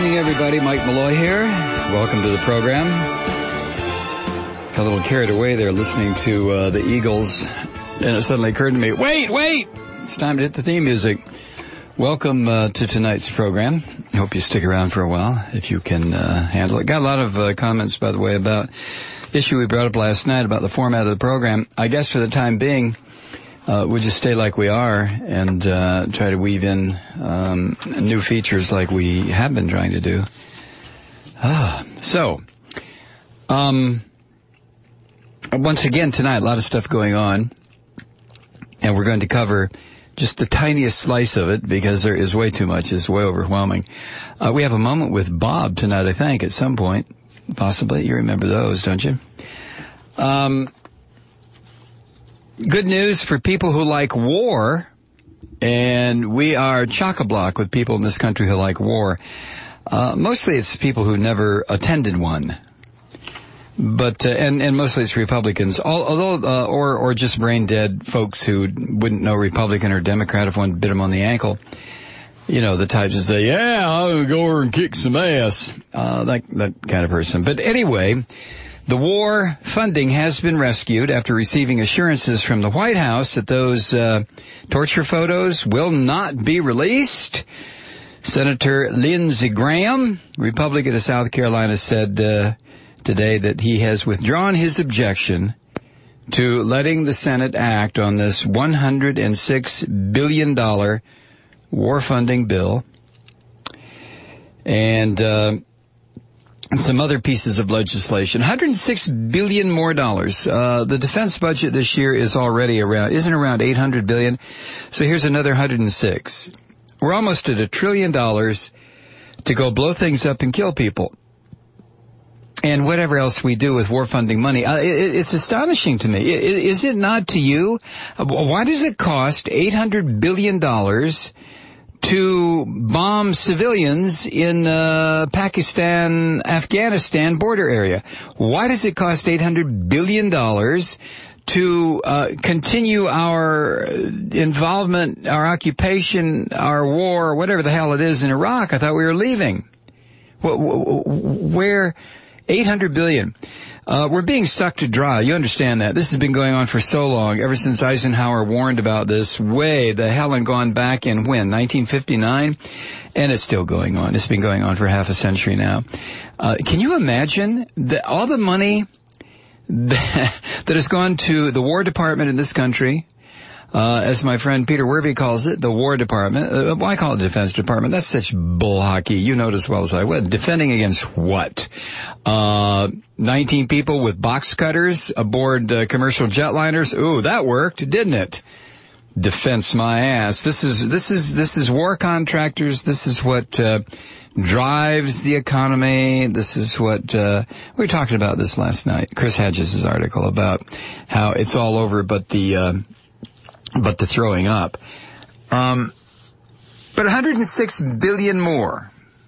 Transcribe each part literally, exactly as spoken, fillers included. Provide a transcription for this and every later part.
evening, everybody. Mike Malloy here. Welcome to the program. Got a little carried away there listening to uh, the Eagles, and it suddenly occurred to me, wait, wait! It's time to hit the theme music. Welcome uh, to tonight's program. I hope you stick around for a while, if you can uh, handle it. Got a lot of uh, comments, by the way, about the issue we brought up last night about the format of the program. I guess for the time being, Uh, we'll just stay like we are and uh, try to weave in um, new features like we have been trying to do. Ah, so, um, once again tonight, a lot of stuff going on, and we're going to cover just the tiniest slice of it because there is way too much. It's way overwhelming. Uh, we have a moment with Bob tonight, I think, at some point, possibly. You remember those, don't you? Um... Good news for people who like war, and we are chock-a-block with people in this country who like war. Uh, mostly it's people who never attended one, but uh, and and mostly it's Republicans. Although uh, or or just brain-dead folks who wouldn't know Republican or Democrat if one bit them on the ankle. You know, the types that say, "Yeah, I'll go over and kick some ass," uh, that that kind of person. But anyway. The war funding has been rescued after receiving assurances from the White House that those uh, torture photos will not be released. Senator Lindsey Graham, Republican of South Carolina, said uh, today that he has withdrawn his objection to letting the Senate act on this one hundred six billion dollars war funding bill. And uh some other pieces of legislation. one hundred six billion dollars more dollars. Uh, the defense budget this year is already around, isn't around eight hundred billion dollars. So here's another one hundred six. We're almost at a trillion dollars to go blow things up and kill people. And whatever else we do with war funding money. Uh, it, it's astonishing to me. Is it not to you? Why does it cost eight hundred billion dollars to bomb civilians in uh, Pakistan, Afghanistan border area? Why does it cost eight hundred billion dollars to uh, continue our involvement, our occupation, our war, whatever the hell it is in Iraq? I thought we were leaving. Where eight hundred billion dollars? Uh, we're being sucked dry. You understand that. This has been going on for so long, ever since Eisenhower warned about this way the hell and gone back in when? nineteen fifty-nine? And it's still going on. It's been going on for half a century now. Uh, can you imagine that all the money that, that has gone to the War Department in this country, Uh, as my friend Peter Werby calls it, the War Department. Uh, well, I call it the Defense Department. That's such bull hockey. You know it as well as I would. Defending against what? Uh, nineteen people with box cutters aboard uh, commercial jetliners. Ooh, that worked, didn't it? Defense my ass. This is, this is, this is war contractors. This is what, uh, drives the economy. This is what, uh, we were talking about this last night. Chris Hedges' article about how it's all over but the, uh, but the throwing up. Um, but one hundred six billion dollars more.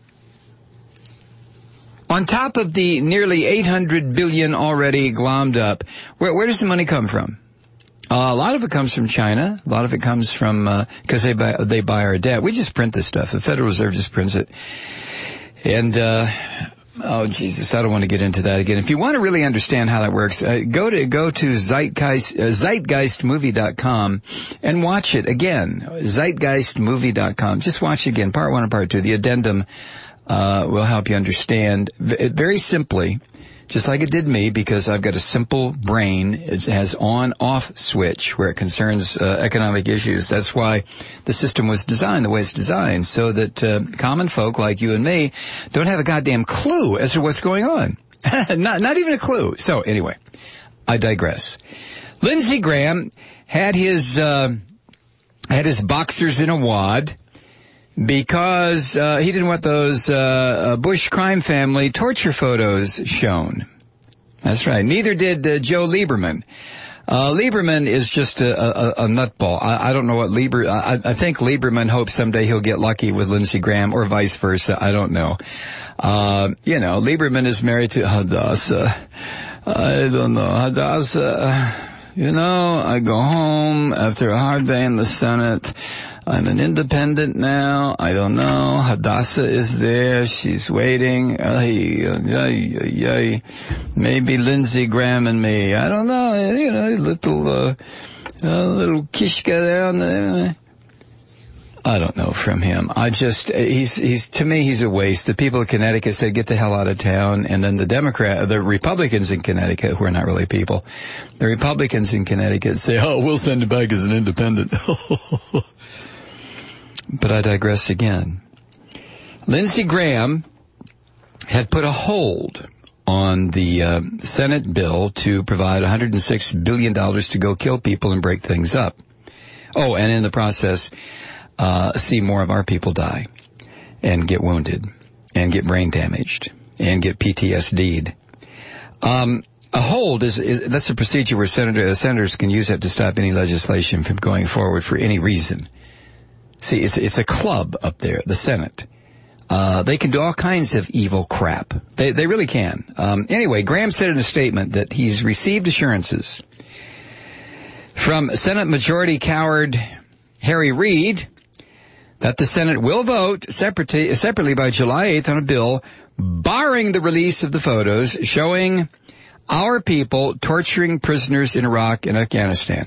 On top of the nearly eight hundred billion dollars already glommed up, where, where does the money come from? Uh, a lot of it comes from China. A lot of it comes from, uh, cause they buy, they buy our debt. We just print this stuff. The Federal Reserve just prints it. And, uh, oh, Jesus, I don't want to get into that again. If you want to really understand how that works, uh, go to go to Zeitgeist, uh, Zeitgeist Movie dot com and watch it again. Zeitgeist Movie dot com. Just watch it again, part one and part two. The addendum uh will help you understand v- very simply, just like it did me, because I've got a simple brain. It has on-off switch where it concerns uh, economic issues. That's why the system was designed the way it's designed, so that uh, common folk like you and me don't have a goddamn clue as to what's going on. not, not even a clue. So anyway, I digress. Lindsey Graham had his uh, had his boxers in a wad because uh, he didn't want those uh, Bush crime family torture photos shown. That's right. Neither did uh, Joe Lieberman. Uh, Lieberman is just a, a, a nutball. I, I don't know what Lieber, I, I think Lieberman hopes someday he'll get lucky with Lindsey Graham or vice versa. I don't know. Uh, you know, Lieberman is married to Hadassah. I don't know. Hadassah, you know, I go home after a hard day in the Senate. I'm an independent now. I don't know. Hadassah is there. She's waiting. Ay, ay, ay, ay. Maybe Lindsey Graham and me. I don't know. You know, little, uh, uh little Kishka there on the... I don't know from him. I just, he's, he's, to me, he's a waste. The people of Connecticut said, get the hell out of town. And then the Democrat, the Republicans in Connecticut, who are not really people, the Republicans in Connecticut say, oh, we'll send him back as an independent. But I digress again. Lindsey Graham had put a hold on the uh, Senate bill to provide one hundred six billion dollars to go kill people and break things up. Oh, and in the process, Uh, see more of our people die and get wounded and get brain damaged and get P T S D'd. Um, a hold is, is, that's a procedure where senator, uh, senators can use that to stop any legislation from going forward for any reason. See, it's, it's a club up there, the Senate. Uh, they can do all kinds of evil crap. They, they really can. Um, anyway, Graham said in a statement that he's received assurances from Senate Majority Coward Harry Reid that the Senate will vote separately, separately by July eighth on a bill barring the release of the photos showing our people torturing prisoners in Iraq and Afghanistan.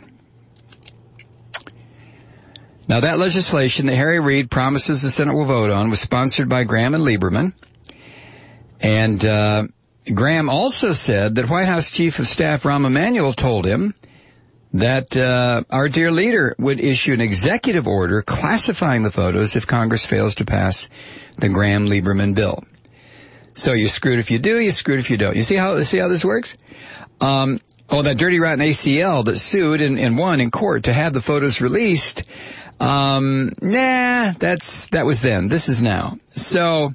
Now, that legislation that Harry Reid promises the Senate will vote on was sponsored by Graham and Lieberman. And uh, Graham also said that White House Chief of Staff Rahm Emanuel told him that uh, our dear leader would issue an executive order classifying the photos if Congress fails to pass the Graham-Lieberman bill. So you're screwed if you do, you're screwed if you don't. You see how see how this works? Um, oh, that dirty rotten A C L that sued and, and won in court to have the photos released. Um, nah, that's that was then. This is now. So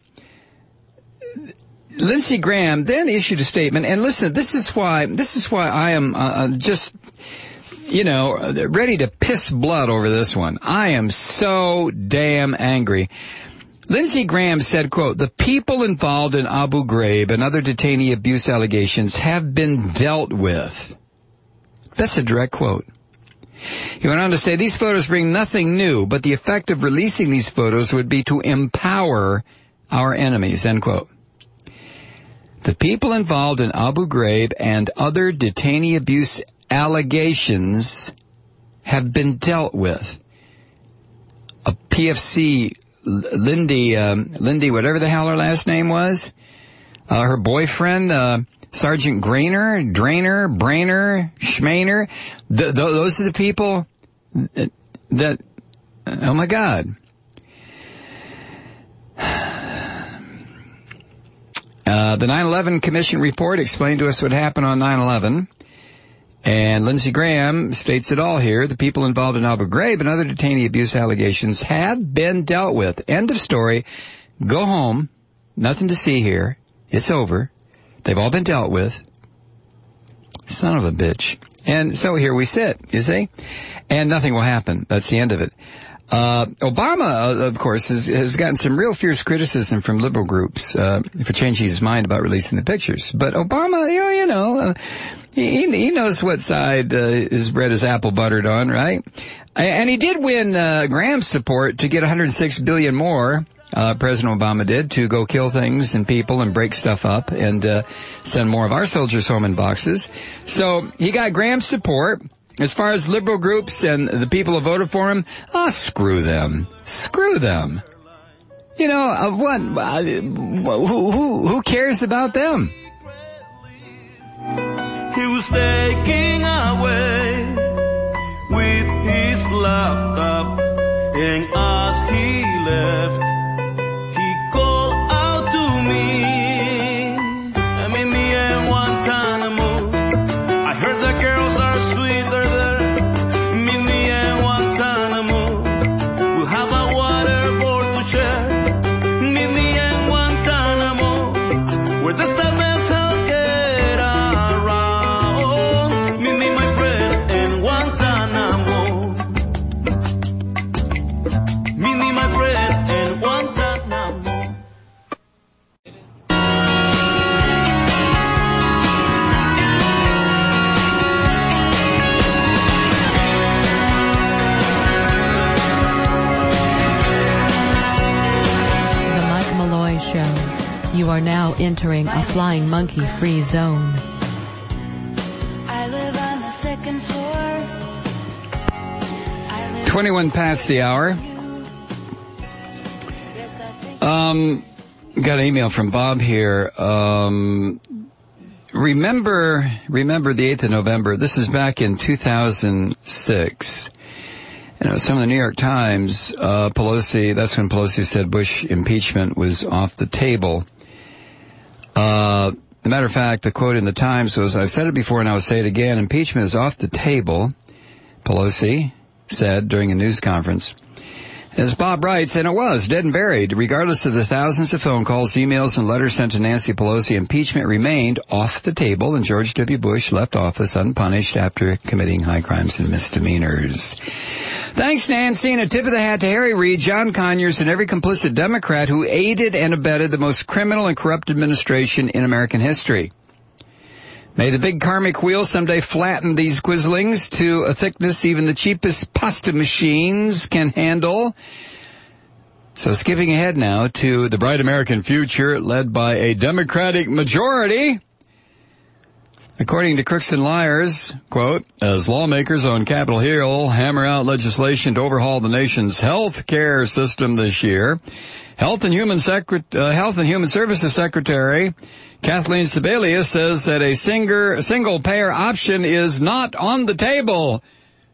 Lindsey Graham then issued a statement, and listen, this is why this is why I am uh, just. You know, ready to piss blood over this one. I am so damn angry. Lindsey Graham said, quote, the people involved in Abu Ghraib and other detainee abuse allegations have been dealt with. That's a direct quote. He went on to say, these photos bring nothing new, but the effect of releasing these photos would be to empower our enemies, end quote. The people involved in Abu Ghraib and other detainee abuse allegations have been dealt with. A P F C, Lindy, um, Lindy, whatever the hell her last name was, uh, her boyfriend, uh, Sergeant Grainer, Drainer, Brainer, Schmainer, th- th- those are the people that, that, oh my God. Uh, the nine eleven Commission report explained to us what happened on nine eleven. And Lindsey Graham states it all here. The people involved in Abu Ghraib and other detainee abuse allegations have been dealt with. End of story. Go home. Nothing to see here. It's over. They've all been dealt with. Son of a bitch. And so here we sit, you see? And nothing will happen. That's the end of it. Uh, Obama, uh, of course, has, has gotten some real fierce criticism from liberal groups uh, for changing his mind about releasing the pictures. But Obama, you know, you know uh, he, he knows what side uh, his bread is apple buttered on, right? And he did win uh, Graham's support to get one hundred six billion dollars more. Uh, President Obama did, to go kill things and people and break stuff up and uh, send more of our soldiers home in boxes. So he got Graham's support. As far as liberal groups and the people who voted for him, ah, oh, screw them. Screw them. You know, uh, what, uh, who, who, who cares about them? He was taking away with his laptop, and as he left, he called out to me. I mean, me and Guantanamo. I heard the girls are sweeter there. Meet me in Guantanamo. We'll have a waterboard to share. Meet me in Guantanamo, where the stubborn hell get around. Meet me, my friend, in Guantanamo. are now entering a flying monkey-free zone. I live on the second floor. twenty-one past the hour. Um, got an email from Bob here. Um, remember, remember the eighth of November. This is back in two thousand six. You know, some of the New York Times, uh, Pelosi, that's when Pelosi said Bush impeachment was off the table. Uh, as a matter of fact, the quote in the Times was, I've said it before and I'll say it again, impeachment is off the table, Pelosi said during a news conference. As Bob writes, and it was, dead and buried. Regardless of the thousands of phone calls, emails, and letters sent to Nancy Pelosi, impeachment remained off the table, and George W. Bush left office unpunished after committing high crimes and misdemeanors. Thanks, Nancy, and a tip of the hat to Harry Reid, John Conyers, and every complicit Democrat who aided and abetted the most criminal and corrupt administration in American history. May the big karmic wheel someday flatten these quislings to a thickness even the cheapest pasta machines can handle. So skipping ahead now to the bright American future led by a Democratic majority. According to Crooks and Liars, quote, as lawmakers on Capitol Hill hammer out legislation to overhaul the nation's health care system this year, Health and Human Secret- uh, Health and Human Services Secretary Kathleen Sebelius says that a singer, single-payer option is not on the table.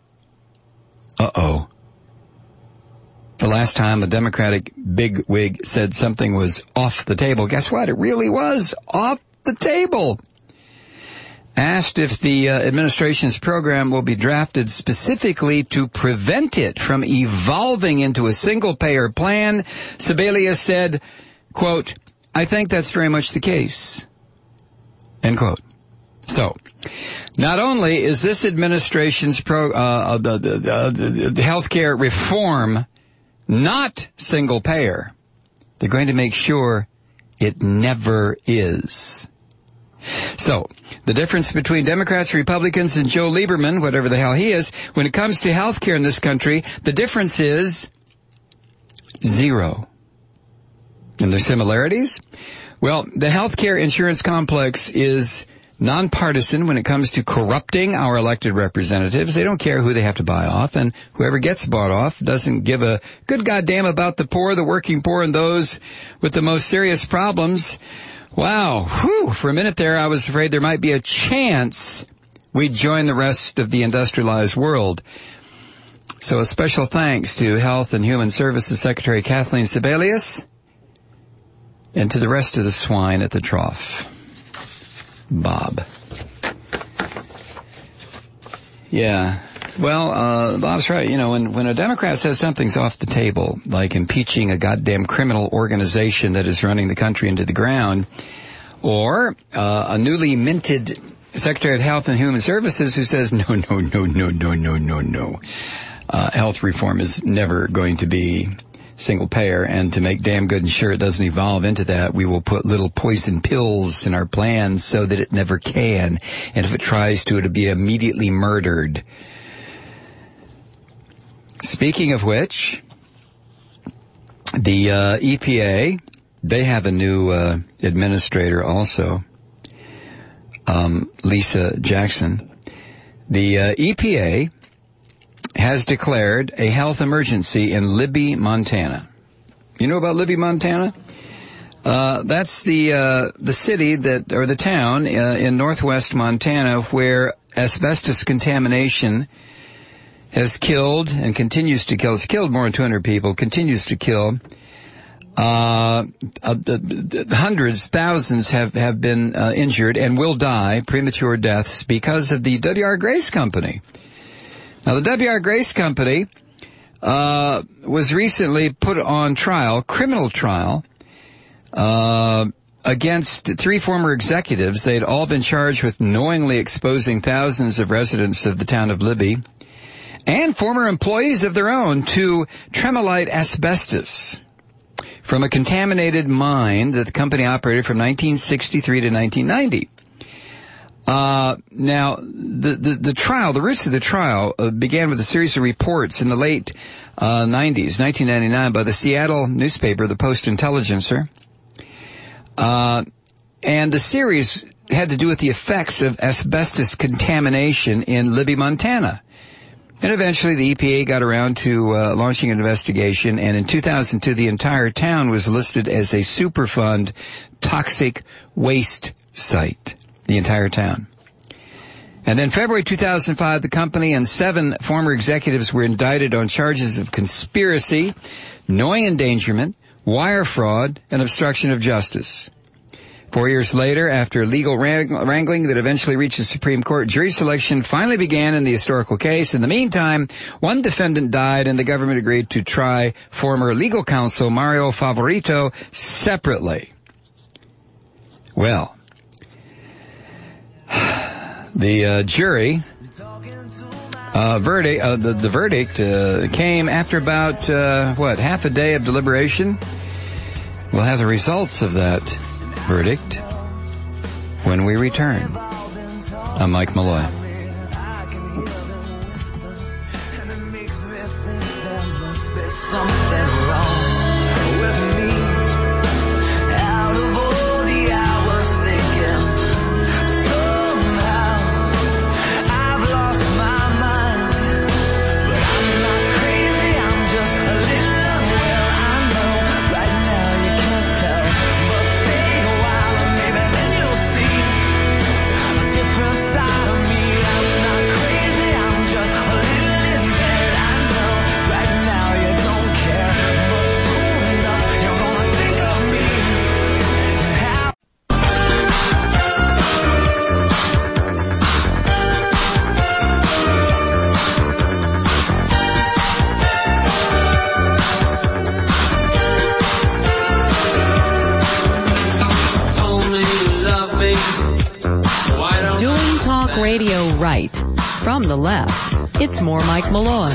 Uh-oh. The last time a Democratic bigwig said something was off the table, guess what? It really was off the table. Asked if the uh, administration's program will be drafted specifically to prevent it from evolving into a single-payer plan, Sebelius said, quote, I think that's very much the case, end quote. So, not only is this administration's pro, uh, the, the, the, the healthcare reform not single-payer, they're going to make sure it never is. So, the difference between Democrats, Republicans, and Joe Lieberman, whatever the hell he is, when it comes to health care in this country, the difference is zero. And their similarities? Well, the healthcare insurance complex is nonpartisan when it comes to corrupting our elected representatives. They don't care who they have to buy off, and whoever gets bought off doesn't give a good goddamn about the poor, the working poor, and those with the most serious problems. Wow, whew, for a minute there I was afraid there might be a chance we'd join the rest of the industrialized world. So a special thanks to Health and Human Services Secretary Kathleen Sebelius and to the rest of the swine at the trough. Bob. Yeah. Well, uh, Bob's right. You know, when, when a Democrat says something's off the table, like impeaching a goddamn criminal organization that is running the country into the ground, or uh, a newly minted Secretary of Health and Human Services who says, no, no, no, no, no, no, no, no. Uh, health reform is never going to be single payer, and to make damn good and sure it doesn't evolve into that, we will put little poison pills in our plans so that it never can. And if it tries to, it'll be immediately murdered. Speaking of which, the uh, E P A, they have a new uh, administrator also, um, Lisa Jackson. The uh, E P A has declared a health emergency in Libby, Montana. You know about Libby, Montana? Uh, that's the uh, the city that, or the town uh, in northwest Montana where asbestos contamination has killed and continues to kill. It's killed more than two hundred people, continues to kill. Uh, uh, hundreds, thousands have, have been uh, injured and will die, premature deaths, because of the W R. Grace Company. Now, the W R. Grace Company uh, was recently put on trial, criminal trial, uh, against three former executives. They'd all been charged with knowingly exposing thousands of residents of the town of Libby and former employees of their own to tremolite asbestos from a contaminated mine that the company operated from nineteen sixty-three to nineteen ninety. Uh, now, the, the, the trial, the roots of the trial uh, began with a series of reports in the late uh, nineties, nineteen ninety-nine, by the Seattle newspaper, the Post-Intelligencer, Uh, and the series had to do with the effects of asbestos contamination in Libby, Montana. And eventually the E P A got around to uh, launching an investigation, and in two thousand two the entire town was listed as a Superfund toxic waste site. The entire town. And then February two thousand five, the company and seven former executives were indicted on charges of conspiracy, knowing endangerment, wire fraud, and obstruction of justice. Four years later, after legal wrangling that eventually reached the Supreme Court, jury selection finally began in the historical case. In the meantime, one defendant died, and the government agreed to try former legal counsel Mario Favorito separately. Well, the uh, jury uh, verdict, uh, the, the verdict uh, came after about uh, what half a day of deliberation. We'll have the results of that verdict when we return. I'm Mike Malloy. Radio right. From the left, it's more Mike Malloy.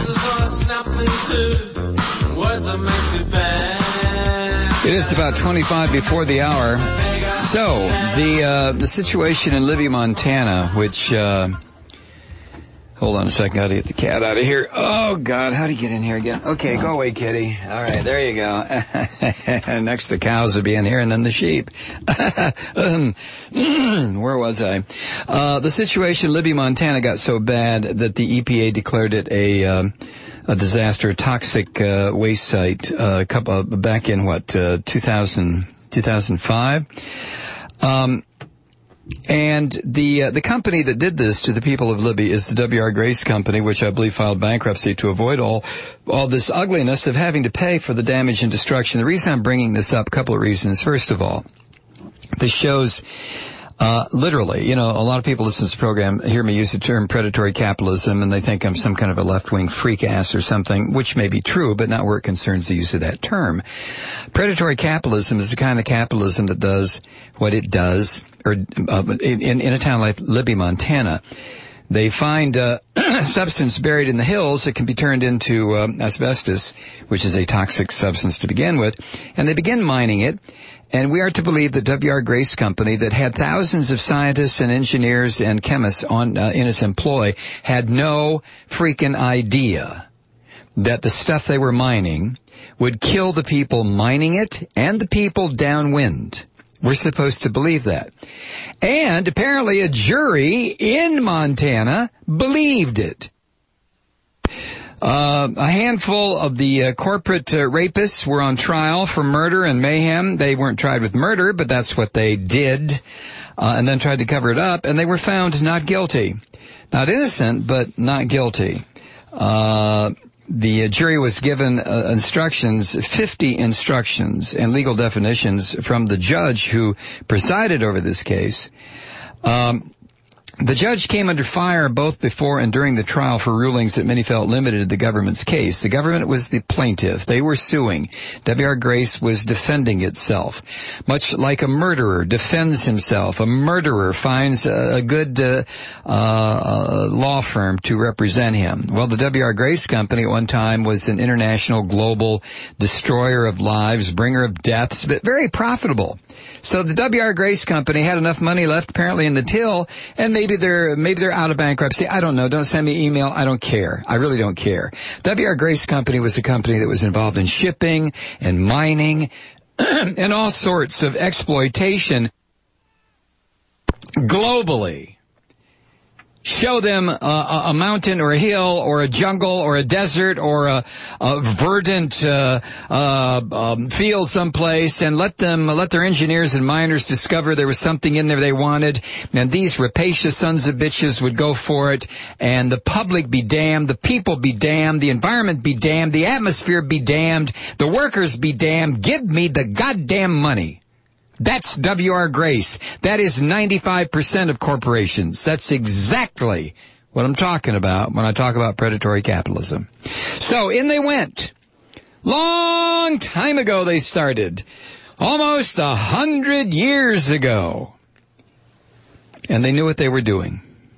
It is about twenty-five before the hour. So, the uh, the situation in Libby, Montana, which... Uh, hold on a second, I gotta get the cat out of here. Oh, God, how do you get in here again? Okay, go away, kitty. All right, there you go. Next the cows will be in here, and then the sheep. Where was I? Uh, the situation in Libby, Montana got so bad that the E P A declared it a... Um, a disaster, a toxic uh, waste site, uh, a couple uh, back in what uh, two thousand, two thousand five, um, and the uh, the company that did this to the people of Libby is the W R Grace Company, which I believe filed bankruptcy to avoid all all this ugliness of having to pay for the damage and destruction. The reason I'm bringing this up, a couple of reasons. First of all, this shows. Uh, literally, you know, a lot of people listen to this program, hear me use the term predatory capitalism, and they think I'm some kind of a left-wing freak ass or something, which may be true, but not where it concerns the use of that term. Predatory capitalism is the kind of capitalism that does what it does, or uh, in, in a town like Libby, Montana. They find uh, substance buried in the hills that can be turned into uh, asbestos, which is a toxic substance to begin with, and they begin mining it. And we are to believe the W R Grace Company, that had thousands of scientists and engineers and chemists on uh, in its employ, had no freaking idea that the stuff they were mining would kill the people mining it and the people downwind. We're supposed to believe that. And apparently a jury in Montana believed it. Uh, a handful of the uh, corporate uh, rapists were on trial for murder and mayhem. They weren't tried with murder, but that's what they did, uh, and then tried to cover it up, and they were found not guilty. Not innocent, but not guilty. Uh, the uh, jury was given uh, instructions, fifty instructions and legal definitions from the judge who presided over this case. Um, The judge came under fire both before and during the trial for rulings that many felt limited the government's case. The government was the plaintiff. They were suing. W R Grace was defending itself. Much like a murderer defends himself, a murderer finds a, a good uh, uh, law firm to represent him. Well, the W R Grace Company at one time was an international global destroyer of lives, bringer of deaths, but very profitable. So the W R Grace Company had enough money left apparently in the till, and maybe they're maybe they're out of bankruptcy. I don't know. Don't send me email. I don't care. I really don't care. W R Grace Company was a company that was involved in shipping and mining and all sorts of exploitation globally. Show them a, a mountain or a hill or a jungle or a desert or a, a verdant uh, uh, um, field someplace, and let them let their engineers and miners discover there was something in there they wanted, and these rapacious sons of bitches would go for it, and the public be damned, the people be damned, the environment be damned, the atmosphere be damned, the workers be damned. Give me the goddamn money. That's W R. Grace. That is ninety-five percent of corporations. That's exactly what I'm talking about when I talk about predatory capitalism. So in they went. Long time ago they started. Almost a hundred years ago. And they knew what they were doing.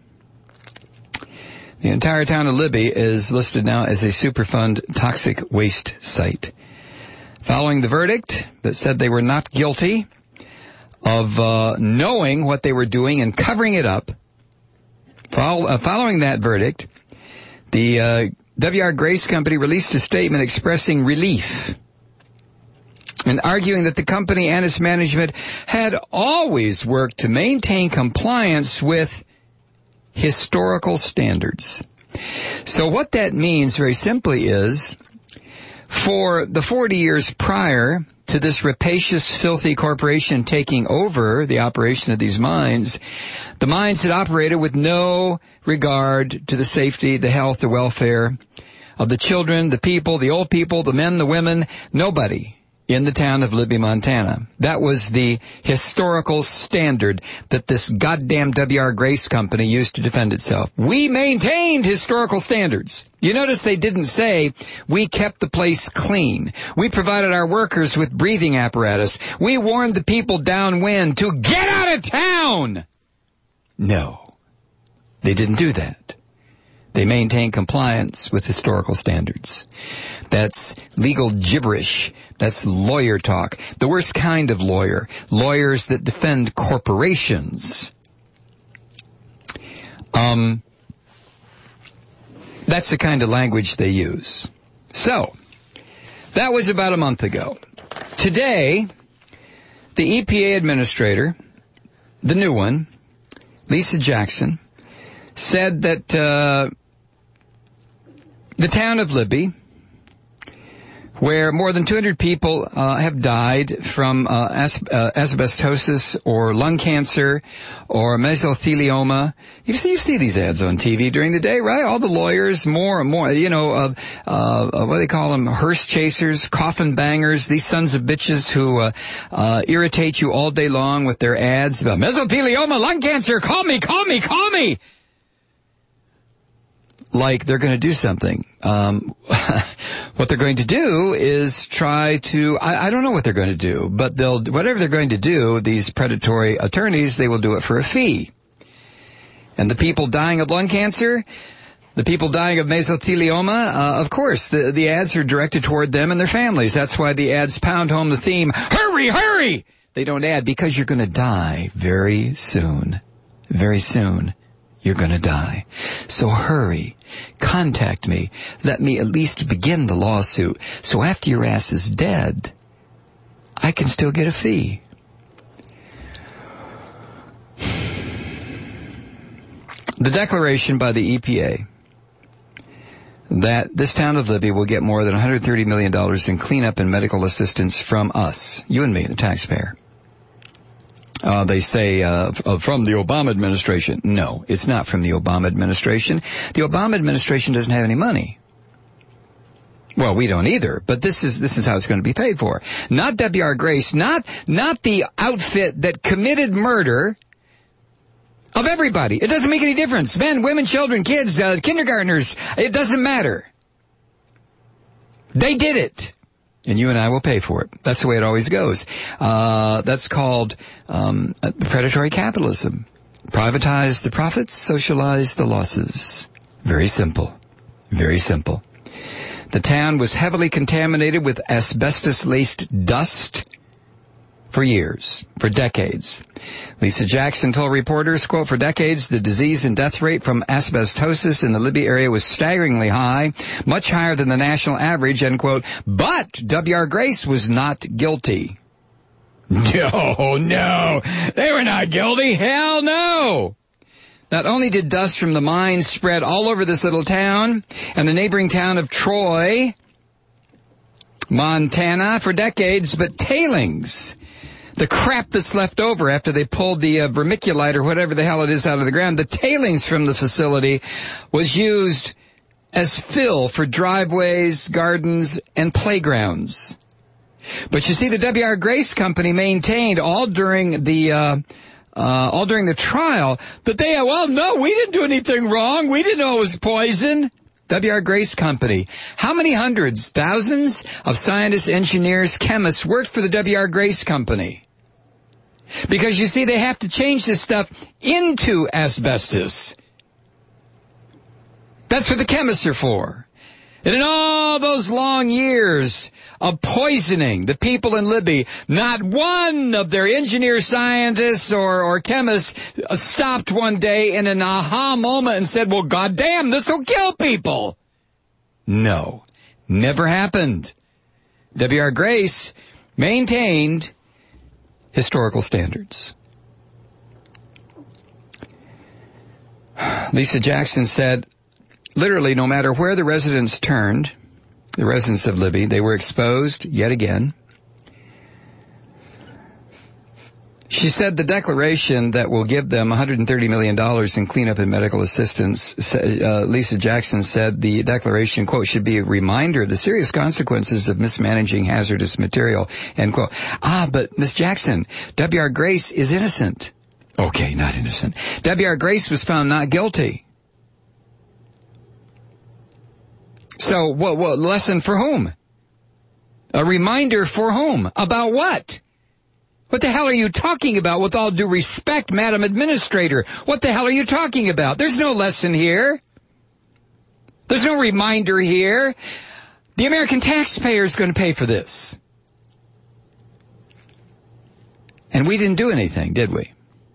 The entire town of Libby is listed now as a Superfund toxic waste site. Following the verdict that said they were not guilty of uh, knowing what they were doing and covering it up, Follow, uh, following that verdict, the uh, W R. Grace Company released a statement expressing relief and arguing that the company and its management had always worked to maintain compliance with historical standards. So what that means very simply is, for the forty years prior to this rapacious, filthy corporation taking over the operation of these mines, the mines had operated with no regard to the safety, the health, the welfare of the children, the people, the old people, the men, the women, nobody in the town of Libby, Montana. That was the historical standard that this goddamn W R. Grace Company used to defend itself. We maintained historical standards. You notice they didn't say, we kept the place clean. We provided our workers with breathing apparatus. We warned the people downwind to get out of town. No, they didn't do that. They maintained compliance with historical standards. That's legal gibberish. That's lawyer talk. The worst kind of lawyer. Lawyers that defend corporations. Um, that's the kind of language they use. So, that was about a month ago. Today, the E P A administrator, the new one, Lisa Jackson, said that uh, the town of Libby, where more than two hundred people uh, have died from uh, as- uh, asbestosis or lung cancer or mesothelioma. You see, you see these ads on T V during the day, right? All the lawyers, more and more, you know, uh, uh, what do they call them? Hearse chasers, coffin bangers, these sons of bitches who uh, uh, irritate you all day long with their ads about mesothelioma, lung cancer, call me, call me, call me. Like they're going to do something. Um, what they're going to do is try to, I, I don't know what they're going to do, but they'll, whatever they're going to do, these predatory attorneys, they will do it for a fee. And the people dying of lung cancer, the people dying of mesothelioma, uh, of course, the, the ads are directed toward them and their families. That's why the ads pound home the theme, hurry, hurry! They don't add, because you're going to die very soon. Very soon. You're going to die. So hurry. Contact me. Let me at least begin the lawsuit. So after your ass is dead, I can still get a fee. The declaration by the E P A that this town of Libby will get more than one hundred thirty million dollars in cleanup and medical assistance from us, you and me, the taxpayer. Uh, they say uh, f- from the Obama administration. No, it's not from the Obama administration. The Obama administration doesn't have any money. Well, we don't either, but this is this is how it's going to be paid for. Not W R. Grace, not not the outfit that committed murder of everybody. It doesn't make any difference. Men, women, children, kids, uh, kindergartners. It doesn't matter. They did it. And you and I will pay for it. That's the way it always goes. Uh, that's called um, predatory capitalism. Privatize the profits, socialize the losses. Very simple. Very simple. The town was heavily contaminated with asbestos-laced dust for years, for decades. Lisa Jackson told reporters, quote, for decades, the disease and death rate from asbestosis in the Libby area was staggeringly high, much higher than the national average, end quote. But W R. Grace was not guilty. No, no, they were not guilty. Hell no. Not only did dust from the mines spread all over this little town and the neighboring town of Troy, Montana, for decades, but tailings, the crap that's left over after they pulled the uh, vermiculite or whatever the hell it is out of the ground, the tailings from the facility was used as fill for driveways, gardens, and playgrounds. But you see, the W R. Grace Company maintained all during the uh, uh, all during the trial that they, well, no, we didn't do anything wrong. We didn't know it was poison. W R. Grace Company. How many hundreds, thousands of scientists, engineers, chemists worked for the W R. Grace Company? Because you see, they have to change this stuff into asbestos. That's what the chemists are for. And in all those long years of poisoning the people in Libby, not one of their engineer scientists or, or chemists stopped one day in an aha moment and said, well, goddamn, this will kill people. No, never happened. W R. Grace maintained historical standards. Lisa Jackson said, literally, no matter where the residents turned, the residents of Libby, they were exposed yet again. She said the declaration that will give them one hundred thirty million dollars in cleanup and medical assistance, uh, Lisa Jackson said the declaration, quote, should be a reminder of the serious consequences of mismanaging hazardous material, end quote. Ah, but Miss Jackson, W R. Grace is innocent. Okay, not innocent. W R. Grace was found not guilty. So, what, what lesson for whom? A reminder for whom? About what? What the hell are you talking about? With all due respect, Madam Administrator, what the hell are you talking about? There's no lesson here. There's no reminder here. The American taxpayer is going to pay for this. And we didn't do anything, did we?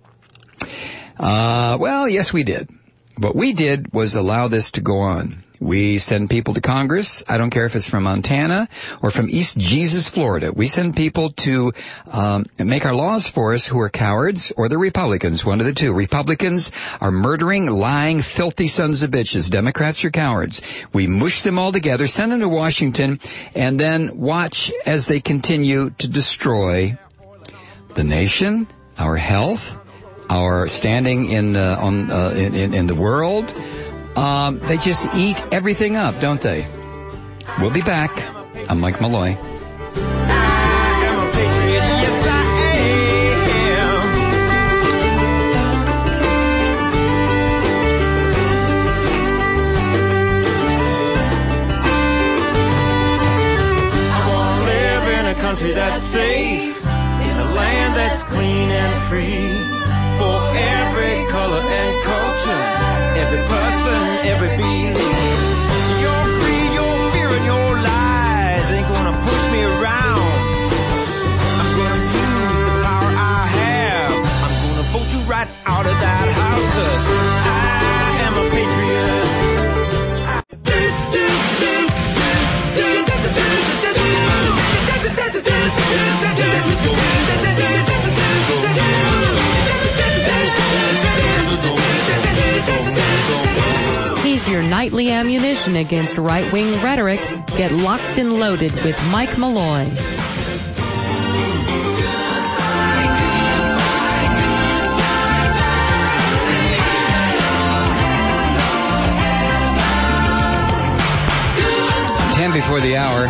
Uh, well, yes, we did. What we did was allow this to go on. We send people to Congress. I don't care if it's from Montana or from East Jesus, Florida. We send people to um, make our laws for us who are cowards, or the Republicans, one of the two. Republicans are murdering, lying, filthy sons of bitches. Democrats are cowards. We mush them all together, send them to Washington, and then watch as they continue to destroy the nation, our health, our standing in uh, on uh, in, in, in the world. Um, they just eat everything up, don't they? We'll be back. I'm Mike Malloy. I am a patriot, yes I am. I want to live in a country that's safe, in a land that's clean and free, for every color and culture, every person, every belief. Your greed, your fear, and your lies ain't gonna push me around. I'm gonna use the power I have. I'm gonna vote you right out of that house, 'cause I am a patriot. He's your nightly ammunition against right-wing rhetoric. Get locked and loaded with Mike Malloy. Ten before the hour.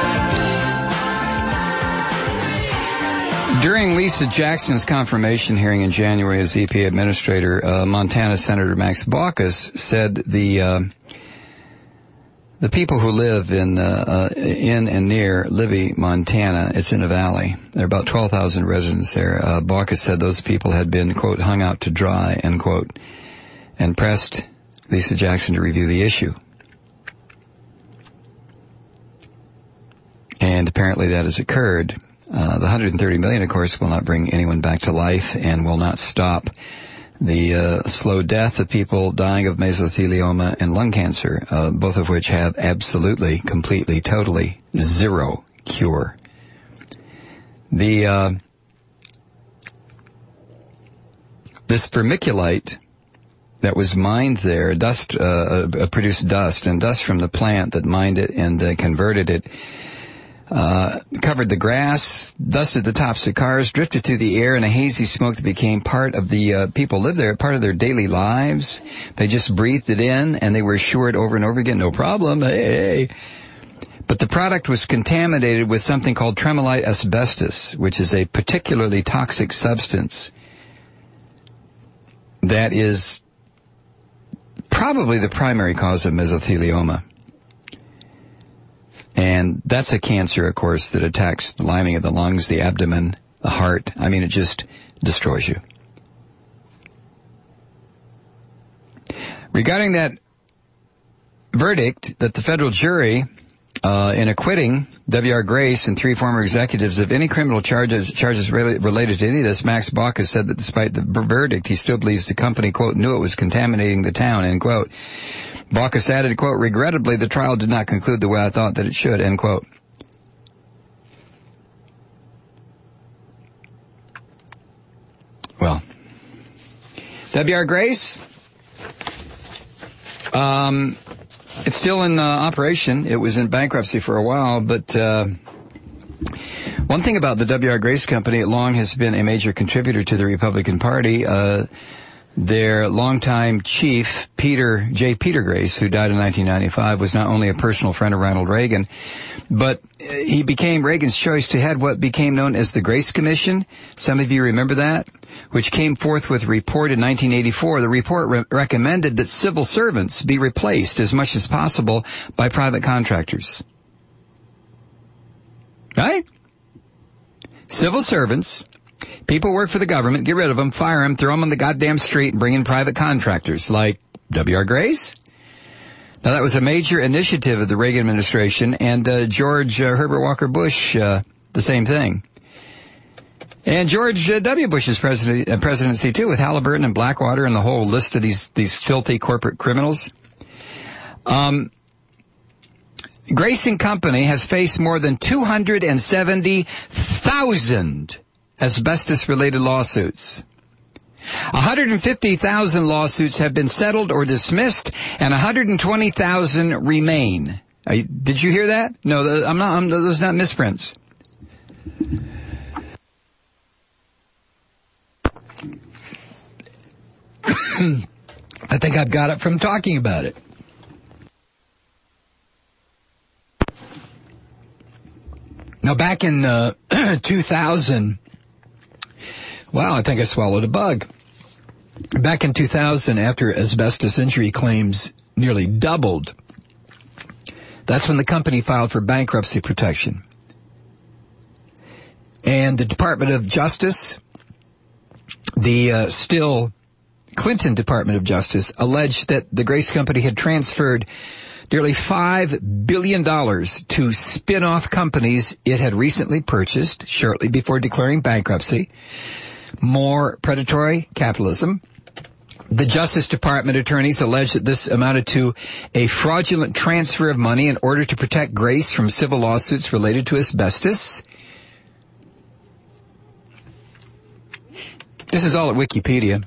During Lisa Jackson's confirmation hearing in January as E P A Administrator, uh, Montana Senator Max Baucus said the uh, the people who live in uh, uh, in and near Libby, Montana, it's in a valley. There are about twelve thousand residents there. Uh, Baucus said those people had been, quote, hung out to dry, end quote, and pressed Lisa Jackson to review the issue. And apparently that has occurred. Uh, the one hundred thirty million, of course, will not bring anyone back to life and will not stop the uh, slow death of people dying of mesothelioma and lung cancer, uh, both of which have absolutely, completely, totally zero cure. The uh, this vermiculite that was mined there, dust, uh, uh, produced dust, and dust from the plant that mined it and uh, converted it, uh, covered the grass, dusted the tops of cars, drifted through the air in a hazy smoke that became part of the, uh, people lived there, part of their daily lives. They just breathed it in, and they were assured over and over again, no problem, hey, hey. But the product was contaminated with something called tremolite asbestos, which is a particularly toxic substance that is probably the primary cause of mesothelioma. And that's a cancer, of course, that attacks the lining of the lungs, the abdomen, the heart. I mean, it just destroys you. Regarding that verdict that the federal jury, uh, in acquitting W R. Grace and three former executives of any criminal charges charges related to any of this, Max Baucus said that despite the verdict, he still believes the company, quote, knew it was contaminating the town, end quote. Baucus added, quote, regrettably, the trial did not conclude the way I thought that it should, end quote. Well, W R. Grace, um, it's still in uh, operation. It was in bankruptcy for a while, but uh, one thing about the W R. Grace Company, it long has been a major contributor to the Republican Party. Uh, their longtime chief, Peter J. Peter Grace, who died in nineteen ninety-five, was not only a personal friend of Ronald Reagan, but he became Reagan's choice to head what became known as the Grace Commission. Some of you remember that, which came forth with a report in nineteen eighty-four. The report re- recommended that civil servants be replaced as much as possible by private contractors. Right? Civil servants, people work for the government, get rid of them, fire them, throw them on the goddamn street, and bring in private contractors like W R. Grace. Now, that was a major initiative of the Reagan administration, and uh, George uh, Herbert Walker Bush, uh, the same thing. And George uh, W. Bush's president, uh, presidency, too, with Halliburton and Blackwater and the whole list of these, these filthy corporate criminals. Um, Grace and Company has faced more than two hundred seventy thousand asbestos-related lawsuits. one hundred fifty thousand lawsuits have been settled or dismissed, and one hundred twenty thousand remain. Uh, did you hear that? No, I'm not. I'm, those are not misprints. I think I've got it from talking about it. Now, back in uh, two thousand, wow, I think I swallowed a bug. Back in two thousand, after asbestos injury claims nearly doubled, that's when the company filed for bankruptcy protection. And the Department of Justice, the uh, still Clinton Department of Justice, alleged that the Grace Company had transferred nearly five billion dollars to spin-off companies it had recently purchased shortly before declaring bankruptcy. More predatory capitalism. The Justice Department attorneys alleged that this amounted to a fraudulent transfer of money in order to protect Grace from civil lawsuits related to asbestos. This is all at Wikipedia.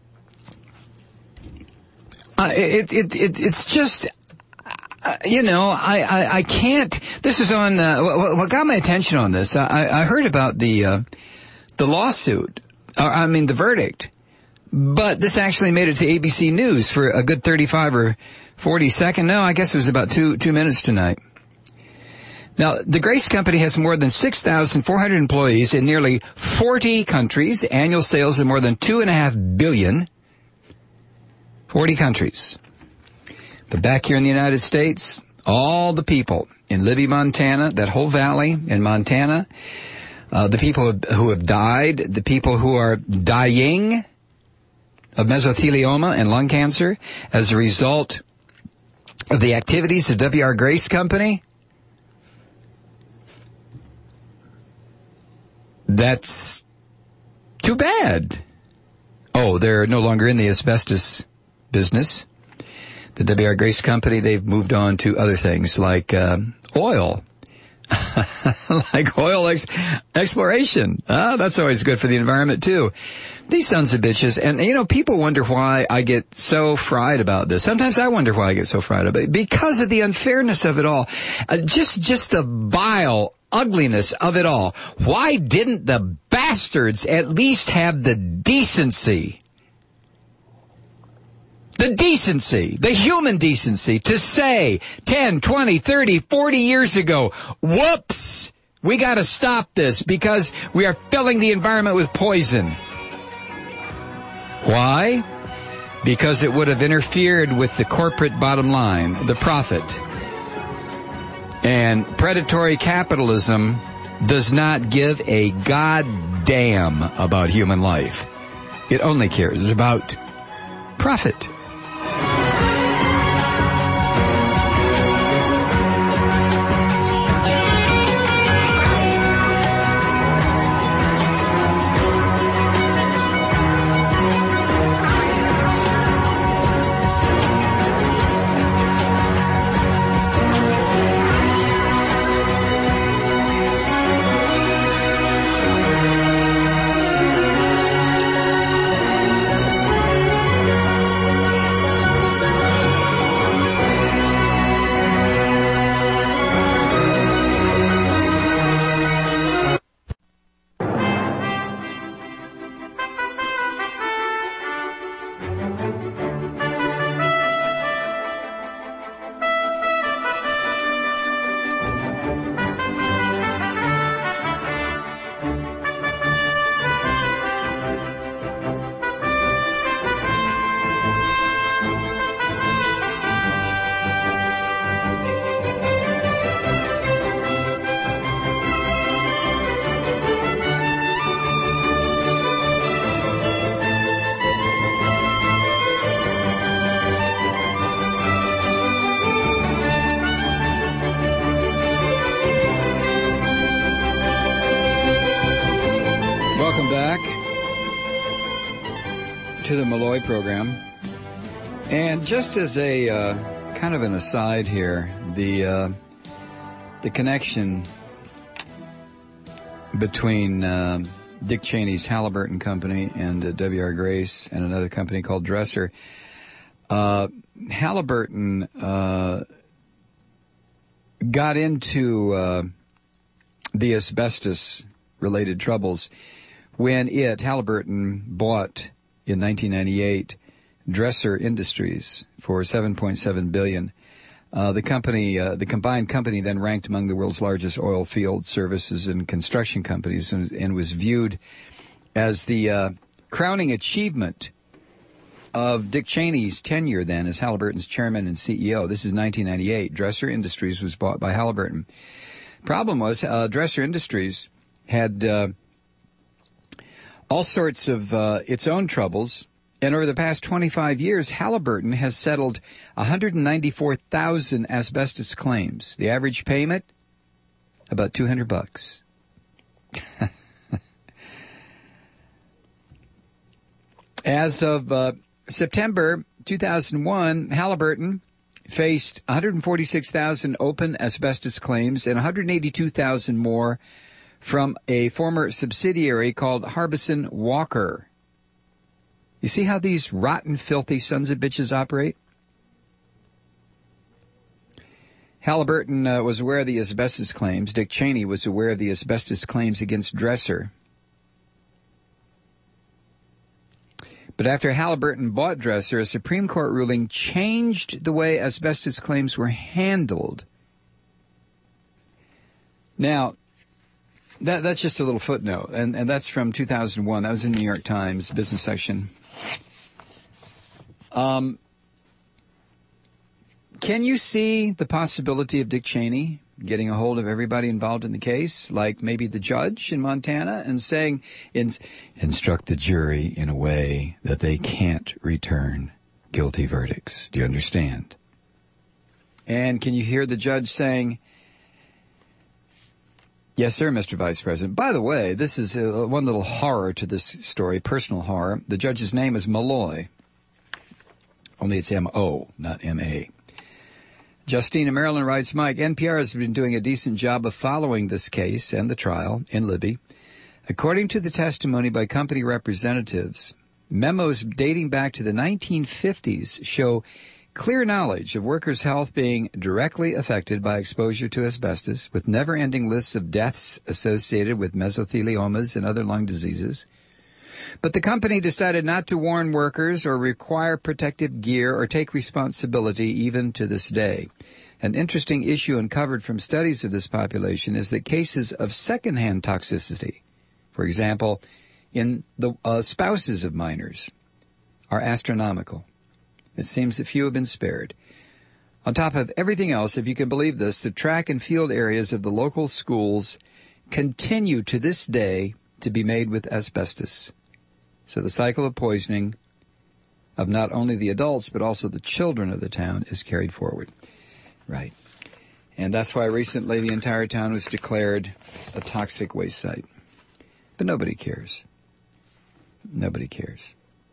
Uh, it, it, it, it's just... Uh, you know, I, I, I can't, this is on, uh, what, what got my attention on this, I, I heard about the, uh, the lawsuit, or, I mean the verdict, but this actually made it to A B C News for a good thirty-five or forty second, no, I guess it was about two, two minutes tonight. Now, the Grace Company has more than six thousand four hundred employees in nearly forty countries, annual sales of more than two and a half billion, forty countries. But back here in the United States, all the people in Libby, Montana, that whole valley in Montana, uh, the people who have died, the people who are dying of mesothelioma and lung cancer as a result of the activities of W R. Grace Company, that's too bad. Oh, they're no longer in the asbestos business. The W R. Grace Company, they've moved on to other things like uh, oil, like oil ex- exploration. Ah, that's always good for the environment, too. These sons of bitches. And, you know, people wonder why I get so fried about this. Sometimes I wonder why I get so fried about it. Because of the unfairness of it all. Uh, just, just the vile ugliness of it all. Why didn't the bastards at least have the decency, the decency, the human decency to say ten, twenty, thirty, forty years ago, whoops, we got to stop this because we are filling the environment with poison. Why? Because it would have interfered with the corporate bottom line, the profit. And predatory capitalism does not give a goddamn about human life. It only cares about profit. To the Malloy program. And just as a uh, kind of an aside here, the uh, the connection between uh, Dick Cheney's Halliburton company and uh, W R. Grace and another company called Dresser. Uh, Halliburton uh, got into uh, the asbestos-related troubles when it, Halliburton, bought in nineteen ninety-eight, Dresser Industries for seven point seven billion dollars. Uh, the company, uh, the combined company then ranked among the world's largest oil field services and construction companies and, and was viewed as the uh, crowning achievement of Dick Cheney's tenure then as Halliburton's chairman and C E O. This is nineteen ninety-eight. Dresser Industries was bought by Halliburton. Problem was, uh, Dresser Industries had uh, all sorts of uh, its own troubles, and over the past twenty-five years, Halliburton has settled one hundred ninety-four thousand asbestos claims. The average payment, about two hundred bucks. As of uh, September two thousand one, Halliburton faced one hundred forty-six thousand open asbestos claims and one hundred eighty-two thousand more from a former subsidiary called Harbison Walker. You see how these rotten, filthy sons of bitches operate? Halliburton uh, was aware of the asbestos claims. Dick Cheney was aware of the asbestos claims against Dresser. But after Halliburton bought Dresser, a Supreme Court ruling changed the way asbestos claims were handled. Now, That, that's just a little footnote, and, and that's from two thousand one. That was in the New York Times business section. Um, can you see the possibility of Dick Cheney getting a hold of everybody involved in the case, like maybe the judge in Montana, and saying, in, instruct the jury in a way that they can't return guilty verdicts? Do you understand? And can you hear the judge saying, yes, sir, Mister Vice President. By the way, this is uh, one little horror to this story, personal horror. The judge's name is Malloy. Only it's M O, not M A. Justina Maryland writes, Mike, N P R has been doing a decent job of following this case and the trial in Libby. According to the testimony by company representatives, memos dating back to the nineteen fifties show clear knowledge of workers' health being directly affected by exposure to asbestos, with never-ending lists of deaths associated with mesotheliomas and other lung diseases. But the company decided not to warn workers or require protective gear or take responsibility even to this day. An interesting issue uncovered from studies of this population is that cases of secondhand toxicity, for example, in the uh, spouses of miners, are astronomical. It seems that few have been spared. On top of everything else, if you can believe this, the track and field areas of the local schools continue to this day to be made with asbestos. So the cycle of poisoning of not only the adults but also the children of the town is carried forward. Right. And that's why recently the entire town was declared a toxic waste site. But nobody cares. Nobody cares.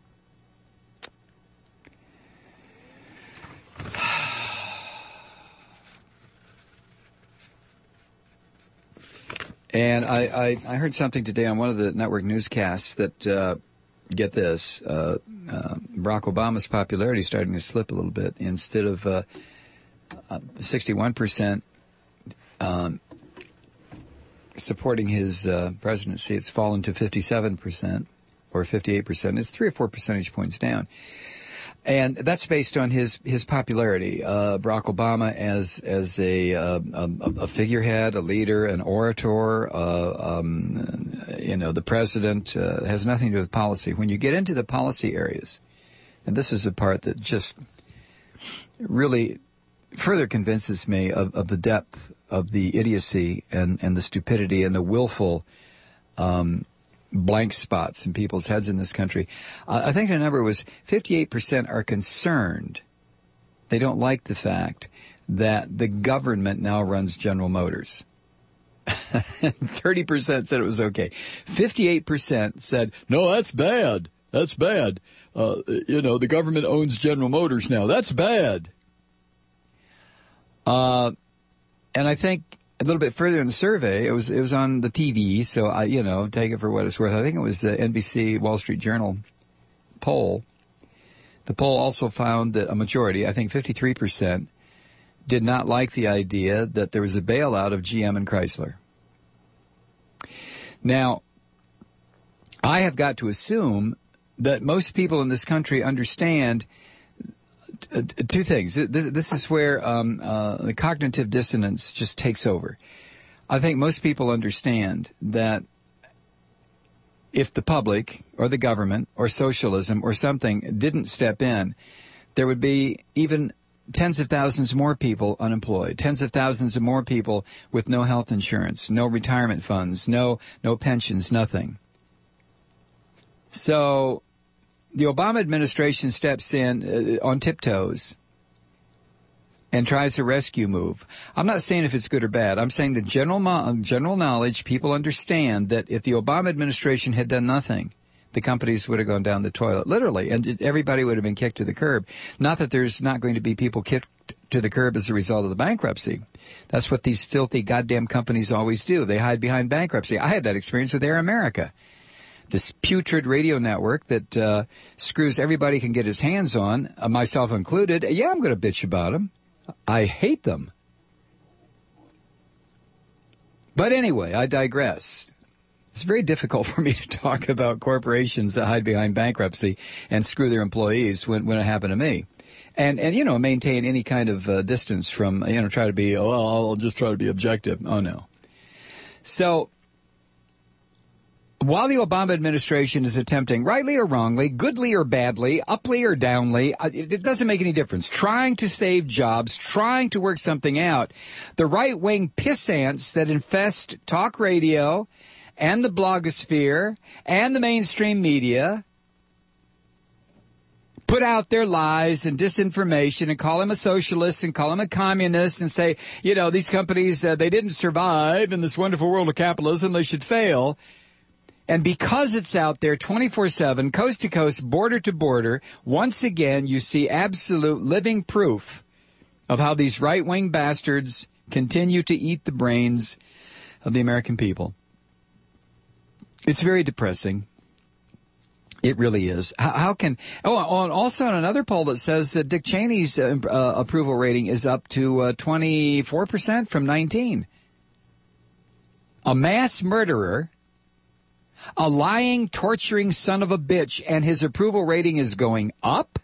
And I, I, I heard something today on one of the network newscasts that, uh, get this, uh, uh, Barack Obama's popularity is starting to slip a little bit. Instead of uh, uh, sixty-one percent um, supporting his uh, presidency, it's fallen to fifty-seven percent or fifty-eight percent. It's three or four percentage points down. And that's based on his, his popularity. Uh, Barack Obama as, as a, uh, a, a figurehead, a leader, an orator, uh, um, you know, the president, uh, has nothing to do with policy. When you get into the policy areas, and this is the part that just really further convinces me of, of the depth of the idiocy and, and the stupidity and the willful, um, blank spots in people's heads in this country. Uh, I think the number was fifty-eight percent are concerned. They don't like the fact that the government now runs General Motors. thirty percent said it was okay. fifty-eight percent said, no, that's bad. That's bad. Uh, you know, the government owns General Motors now. That's bad. Uh, and I think a little bit further in the survey, it was it was on the T V, so I, you know, take it for what it's worth. I think it was the N B C Wall Street Journal poll. The poll also found that a majority, I think fifty-three percent, did not like the idea that there was a bailout of G M and Chrysler. Now, I have got to assume that most people in this country understand Uh, two things. This, this is where um, uh, the cognitive dissonance just takes over. I think most people understand that if the public or the government or socialism or something didn't step in, there would be even tens of thousands more people unemployed, tens of thousands of more people with no health insurance, no retirement funds, no no pensions, nothing. So the Obama administration steps in uh, on tiptoes and tries a rescue move. I'm not saying if it's good or bad. I'm saying the general mo- general knowledge, people understand that if the Obama administration had done nothing, the companies would have gone down the toilet, literally, and it, everybody would have been kicked to the curb. Not that there's not going to be people kicked to the curb as a result of the bankruptcy. That's what these filthy goddamn companies always do. They hide behind bankruptcy. I had that experience with Air America. This putrid radio network that uh, screws everybody can get his hands on, uh, myself included. Yeah, I'm going to bitch about them. I hate them. But anyway, I digress. It's very difficult for me to talk about corporations that hide behind bankruptcy and screw their employees when, when it happened to me. And, and, you know, maintain any kind of uh, distance from, you know, try to be, oh, well, I'll just try to be objective. Oh, no. So, while the Obama administration is attempting, rightly or wrongly, goodly or badly, uply or downly, it doesn't make any difference, trying to save jobs, trying to work something out, the right-wing pissants that infest talk radio and the blogosphere and the mainstream media put out their lies and disinformation and call him a socialist and call him a communist and say, you know, these companies, uh, they didn't survive in this wonderful world of capitalism, they should fail. And because it's out there twenty-four seven, coast to coast, border to border, once again you see absolute living proof of how these right-wing bastards continue to eat the brains of the American people. It's very depressing. It really is. How, how can... Oh, also on another poll that says that Dick Cheney's uh, uh, approval rating is up to uh, twenty-four percent from nineteen. A mass murderer, a lying, torturing son of a bitch, and his approval rating is going up?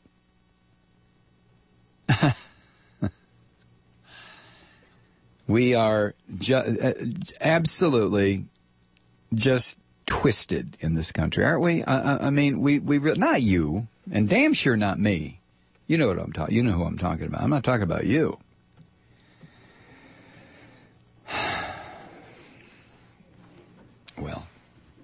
We are ju- uh, absolutely just twisted in this country, aren't we? I, I mean, we we re- not you, and damn sure not me. You know what I'm talking. You know who I'm talking about. I'm not talking about you. Well,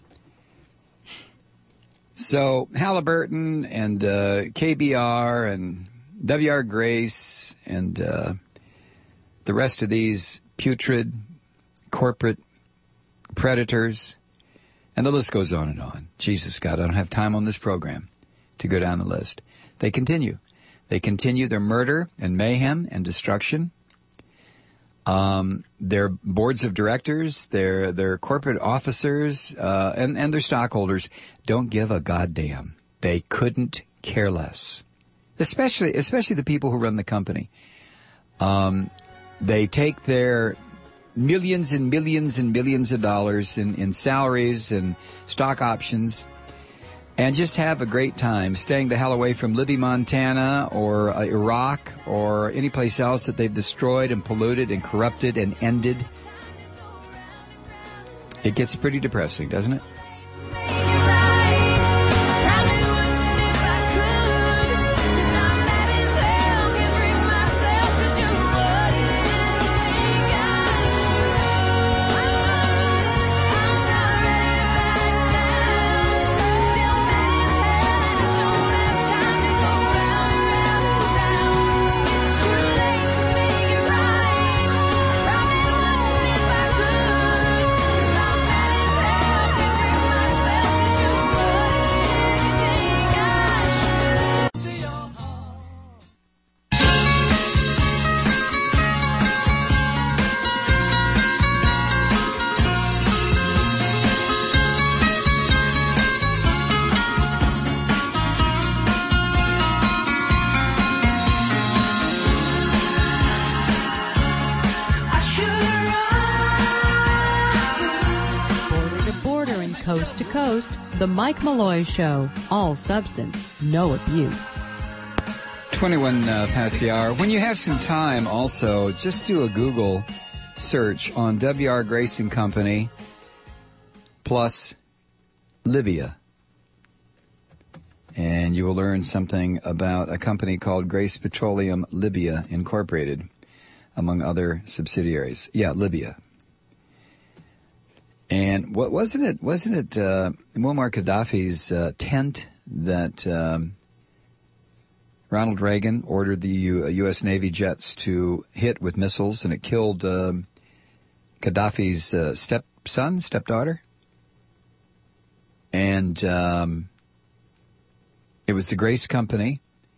so Halliburton and uh, K B R and W R Grace and uh, the rest of these putrid corporate predators, and the list goes on and on. Jesus, God, I don't have time on this program to go down the list. They continue. They continue their murder and mayhem and destruction. Um, their boards of directors, their their corporate officers, uh, and, and their stockholders don't give a goddamn. They couldn't care less. Especially, especially the people who run the company. Um, they take their millions and millions and millions of dollars in, in salaries and stock options and just have a great time staying the hell away from Libby, Montana, or uh, Iraq, or any place else that they've destroyed and polluted and corrupted and ended. It gets pretty depressing, doesn't it? Coast to Coast, The Mike Malloy Show. All substance, no abuse. twenty-one uh, past the hour. When you have some time, also, just do a Google search on W R Grace and Company plus Libya. And you will learn something about a company called Grace Petroleum Libya Incorporated, among other subsidiaries. Yeah, Libya. And what wasn't it? Wasn't it uh, Muammar Gaddafi's uh, tent that um, Ronald Reagan ordered the U- U S Navy jets to hit with missiles, and it killed um, Gaddafi's uh, stepson, stepdaughter? And um, it was the Grace Company,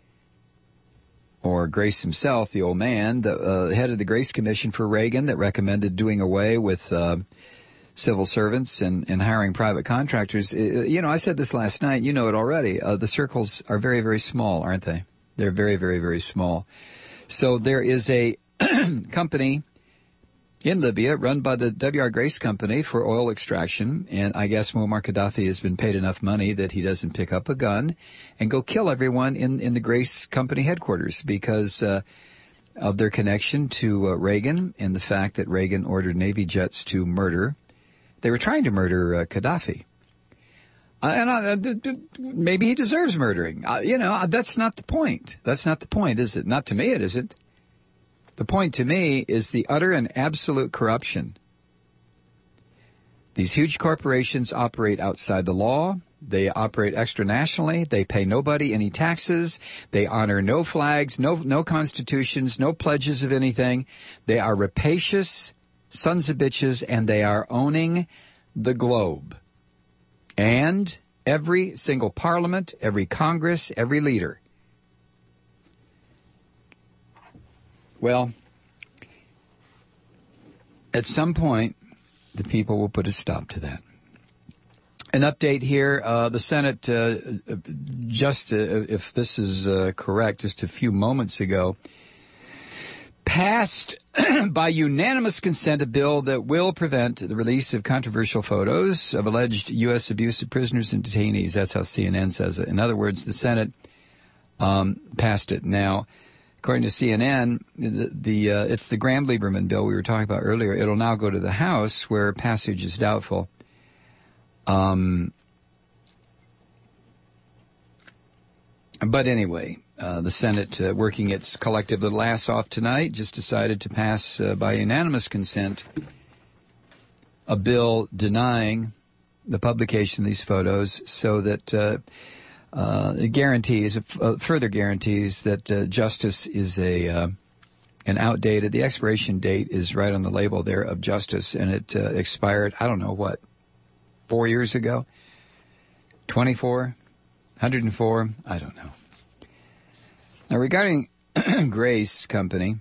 or Grace himself, the old man, the uh, head of the Grace Commission for Reagan, that recommended doing away with Uh, civil servants and, and hiring private contractors. You know, I said this last night. You know it already. Uh, the circles are very, very small, aren't they? They're very, very, very small. So there is a company in Libya run by the W R Grace Company for oil extraction, and I guess Muammar Gaddafi has been paid enough money that he doesn't pick up a gun and go kill everyone in, in the Grace Company headquarters because uh, of their connection to uh, Reagan and the fact that Reagan ordered Navy jets to murder. They were trying to murder uh, Gaddafi. Uh, and uh, d- d- maybe he deserves murdering. Uh, you know, that's not the point. That's not the point, is it? Not to me, it isn't. The point to me is the utter and absolute corruption. These huge corporations operate outside the law. They operate extranationally. They pay nobody any taxes. They honor no flags, no no constitutions, no pledges of anything. They are rapacious sons of bitches, and they are owning the globe. And every single parliament, every Congress, every leader. Well, at some point, the people will put a stop to that. An update here. Uh, the Senate, uh, just uh, if this is uh, correct, just a few moments ago, passed by unanimous consent a bill that will prevent the release of controversial photos of alleged U S abuse of prisoners and detainees. That's how C N N says it. In other words, the Senate um, passed it. Now, according to C N N, the, the uh, it's the Graham-Lieberman bill we were talking about earlier. It'll now go to the House, where passage is doubtful. Um, but anyway, uh, the Senate, uh, working its collective little ass off tonight, just decided to pass uh, by unanimous consent a bill denying the publication of these photos, so that uh, uh, it guarantees, uh, further guarantees that uh, justice is a uh, an outdated. The expiration date is right on the label there of justice, and it uh, expired. I don't know what. Four years ago? twenty-four? one hundred four? I don't know. Now, regarding Grace Company,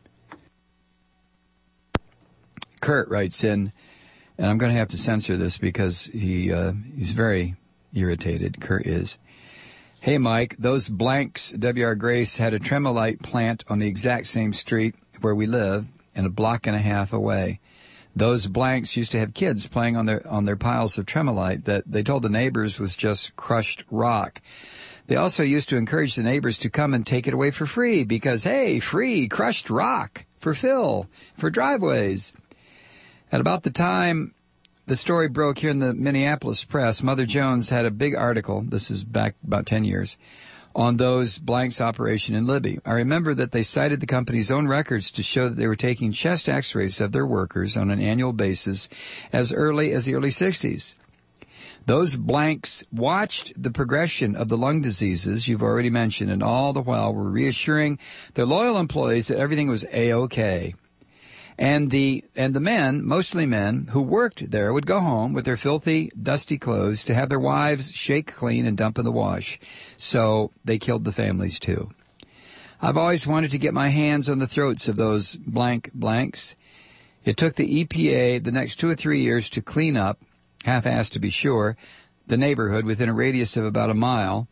Kurt writes in, and I'm going to have to censor this because he uh, he's very irritated. Kurt is. Hey, Mike, those blanks, W R Grace had a Tremolite plant on the exact same street where we live and a block and a half away. Those blanks used to have kids playing on their on their piles of tremolite that they told the neighbors was just crushed rock. They also used to encourage the neighbors to come and take it away for free because, hey, free crushed rock for fill, for driveways. At about the time the story broke here in the Minneapolis press, Mother Jones had a big article, this is back about ten years, on those blanks operation in Libby. I remember that they cited the company's own records to show that they were taking chest x-rays of their workers on an annual basis as early as the early sixties. Those blanks watched the progression of the lung diseases you've already mentioned, and all the while were reassuring their loyal employees that everything was A-OK. And the and the men, mostly men, who worked there would go home with their filthy, dusty clothes to have their wives shake clean and dump in the wash. So they killed the families, too. I've always wanted to get my hands on the throats of those blank blanks. It took the E P A the next two or three years to clean up, half-assed to be sure, the neighborhood within a radius of about a mile.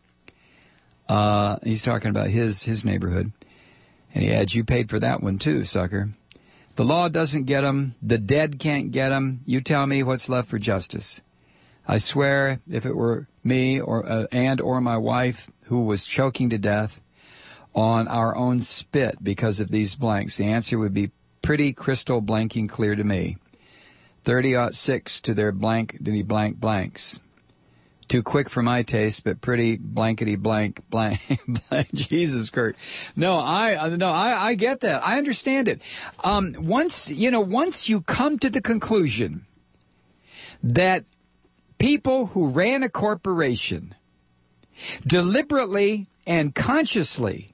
Uh, he's talking about his, his neighborhood. And he adds, you paid for that one, too, sucker. The law doesn't get 'em. The dead can't get 'em. You tell me what's left for justice. I swear, if it were me or uh, and or my wife who was choking to death on our own spit because of these blanks, the answer would be pretty crystal blanking clear to me. thirty oh six to their blank to be blank blanks. Too quick for my taste, but pretty blankety blank blank. blank. Jesus, Kurt. No, I no, I, I get that. I understand it. Um, once you know, once you come to the conclusion that people who ran a corporation deliberately and consciously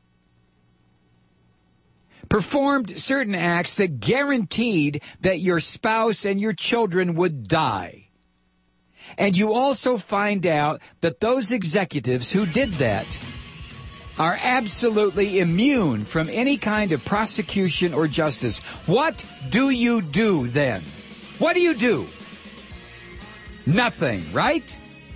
performed certain acts that guaranteed that your spouse and your children would die. And you also find out that those executives who did that are absolutely immune from any kind of prosecution or justice. What do you do then? What do you do? Nothing, right?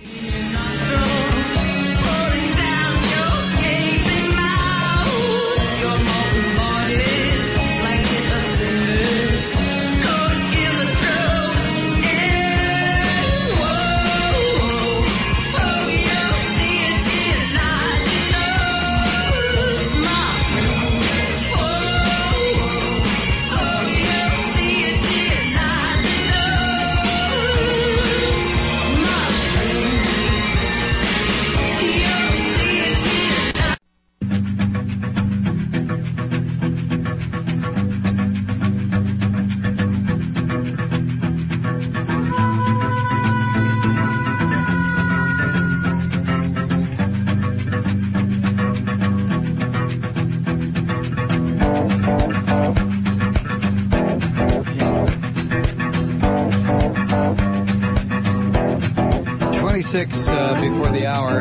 Six uh, before the hour.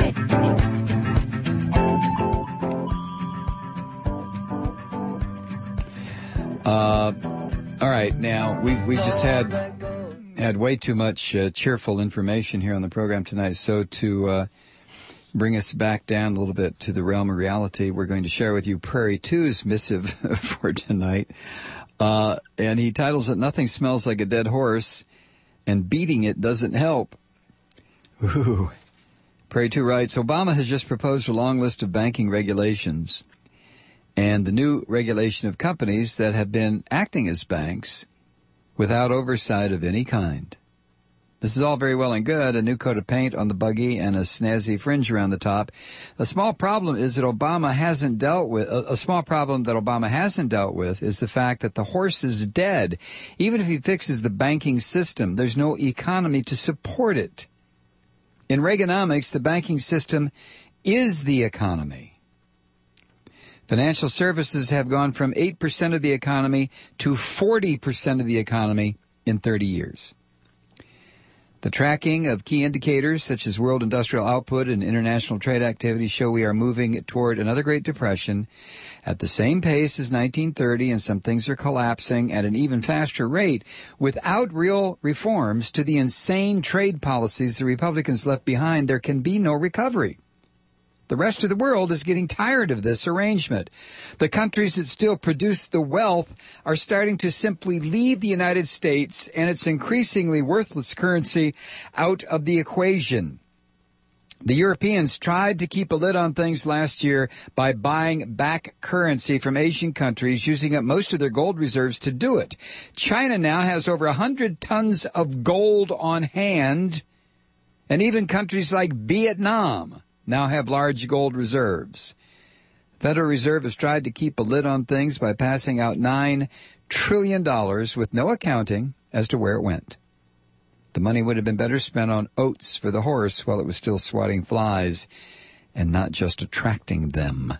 right, now we we just had had way too much uh, cheerful information here on the program tonight. So to uh, bring us back down a little bit to the realm of reality, we're going to share with you Prairie two's missive for tonight. Uh, and he titles it, "Nothing Smells Like a Dead Horse, and Beating It Doesn't Help." Ooh. Prairie two writes, Obama has just proposed a long list of banking regulations and the new regulation of companies that have been acting as banks without oversight of any kind. This is all very well and good, a new coat of paint on the buggy and a snazzy fringe around the top. The small problem is that Obama hasn't dealt with, a, a small problem that Obama hasn't dealt with is the fact that the horse is dead. Even if he fixes the banking system, there's no economy to support it. In Reaganomics, the banking system is the economy. Financial services have gone from eight percent of the economy to forty percent of the economy in thirty years. The tracking of key indicators such as world industrial output and international trade activity show we are moving toward another Great Depression at the same pace as nineteen thirty, and some things are collapsing at an even faster rate. Without real reforms to the insane trade policies the Republicans left behind, there can be no recovery. The rest of the world is getting tired of this arrangement. The countries that still produce the wealth are starting to simply leave the United States and its increasingly worthless currency out of the equation. The Europeans tried to keep a lid on things last year by buying back currency from Asian countries, using up most of their gold reserves to do it. China now has over one hundred tons of gold on hand, and even countries like Vietnam now have large gold reserves. The Federal Reserve has tried to keep a lid on things by passing out nine trillion dollars with no accounting as to where it went. The money would have been better spent on oats for the horse while it was still swatting flies and not just attracting them.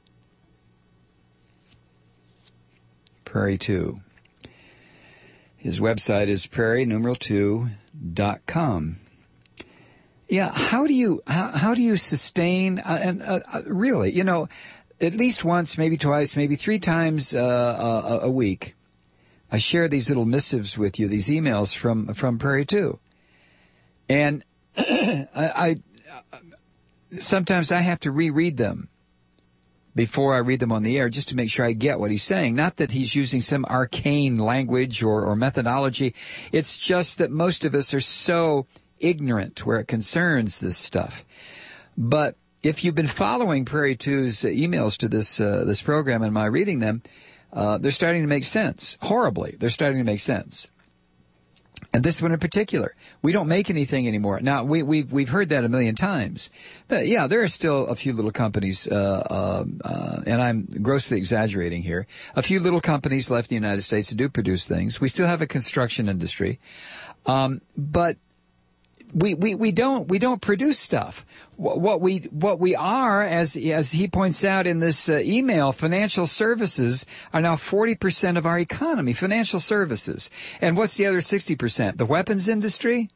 Prairie two. His website is prairie numeral two dot com. Yeah, how do you how, how do you sustain uh, and uh, uh, really, you know, at least once, maybe twice, maybe three times uh, a, a week, I share these little missives with you, these emails from from Prairie two, and I, I sometimes I have to reread them before I read them on the air just to make sure I get what he's saying. Not that he's using some arcane language or, or methodology. It's just that most of us are so ignorant where it concerns this stuff. But if you've been following Prairie two's emails to this uh, this program and my reading them, uh, they're starting to make sense. Horribly, they're starting to make sense. And this one in particular, we don't make anything anymore. Now, we, we've we've heard that a million times. But yeah, there are still a few little companies, uh, uh, uh, and I'm grossly exaggerating here, a few little companies left in the United States that do produce things. We still have a construction industry. Um, but We, we, we don't, we don't produce stuff. What we, what we are, as, as he points out in this uh, email, financial services are now forty percent of our economy, financial services. And what's the other sixty percent? The weapons industry?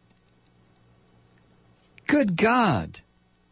Good God.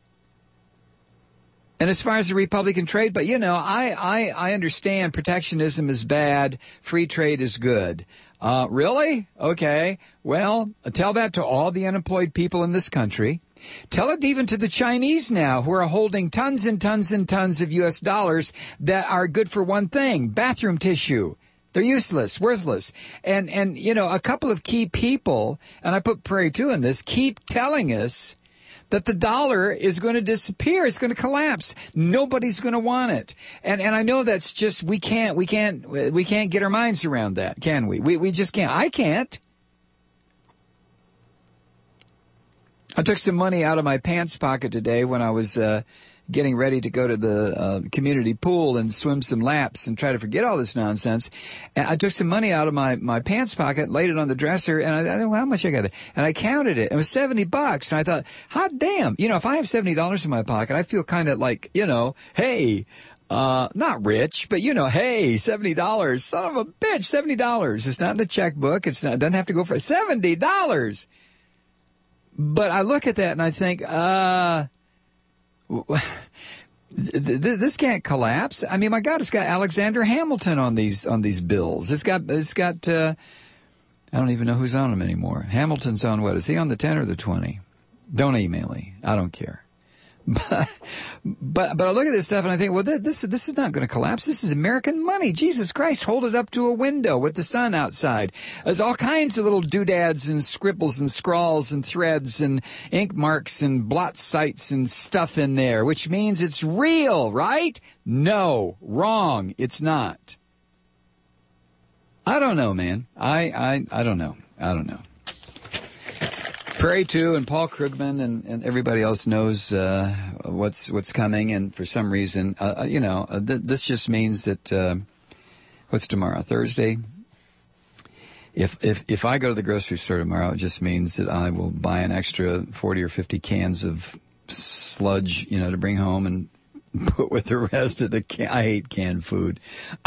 And as far as the Republican trade, but you know, I, I, I understand protectionism is bad, free trade is good. Uh, really? Okay. Well, tell that to all the unemployed people in this country. Tell it even to the Chinese now, who are holding tons and tons and tons of U S dollars that are good for one thing, bathroom tissue. They're useless, worthless. And, and, you know, a couple of key people, and I put Prairie two in this, keep telling us that the dollar is going to disappear. It's going to collapse. Nobody's going to want it. And, and I know that's just, we can't, we can't, we can't get our minds around that, can we? We, we just can't. I can't. I took some money out of my pants pocket today when I was, uh, getting ready to go to the uh, community pool and swim some laps and try to forget all this nonsense. And I took some money out of my, my pants pocket, laid it on the dresser, and I, I don't know how much I got there. And I counted it. It was seventy bucks. And I thought, hot damn. You know, if I have seventy dollars in my pocket, I feel kind of like, you know, hey, uh, not rich, but you know, hey, seventy dollars. Son of a bitch, seventy dollars. It's not in the checkbook. It's not, it doesn't have to go for seventy dollars. But I look at that and I think, uh, th- th- this can't collapse. I mean, my God, it's got Alexander Hamilton on these on these bills. It's got it's got. Uh, I don't even know who's on them anymore. Hamilton's on what? Is he on the ten or the twenty? Don't email me. I don't care. But, but, but I look at this stuff and I think, well, this, this is not going to collapse. This is American money. Jesus Christ, hold it up to a window with the sun outside. There's all kinds of little doodads and scribbles and scrawls and threads and ink marks and blot sites and stuff in there, which means it's real, right? No, wrong. It's not. I don't know, man. I, I, I don't know. I don't know. Prairie two and Paul Krugman and, and everybody else knows uh, what's what's coming, and for some reason, uh, you know, uh, th- this just means that uh, what's tomorrow? Thursday. If if if I go to the grocery store tomorrow, it just means that I will buy an extra forty or fifty cans of sludge, you know, to bring home and put with the rest of the can. I hate canned food.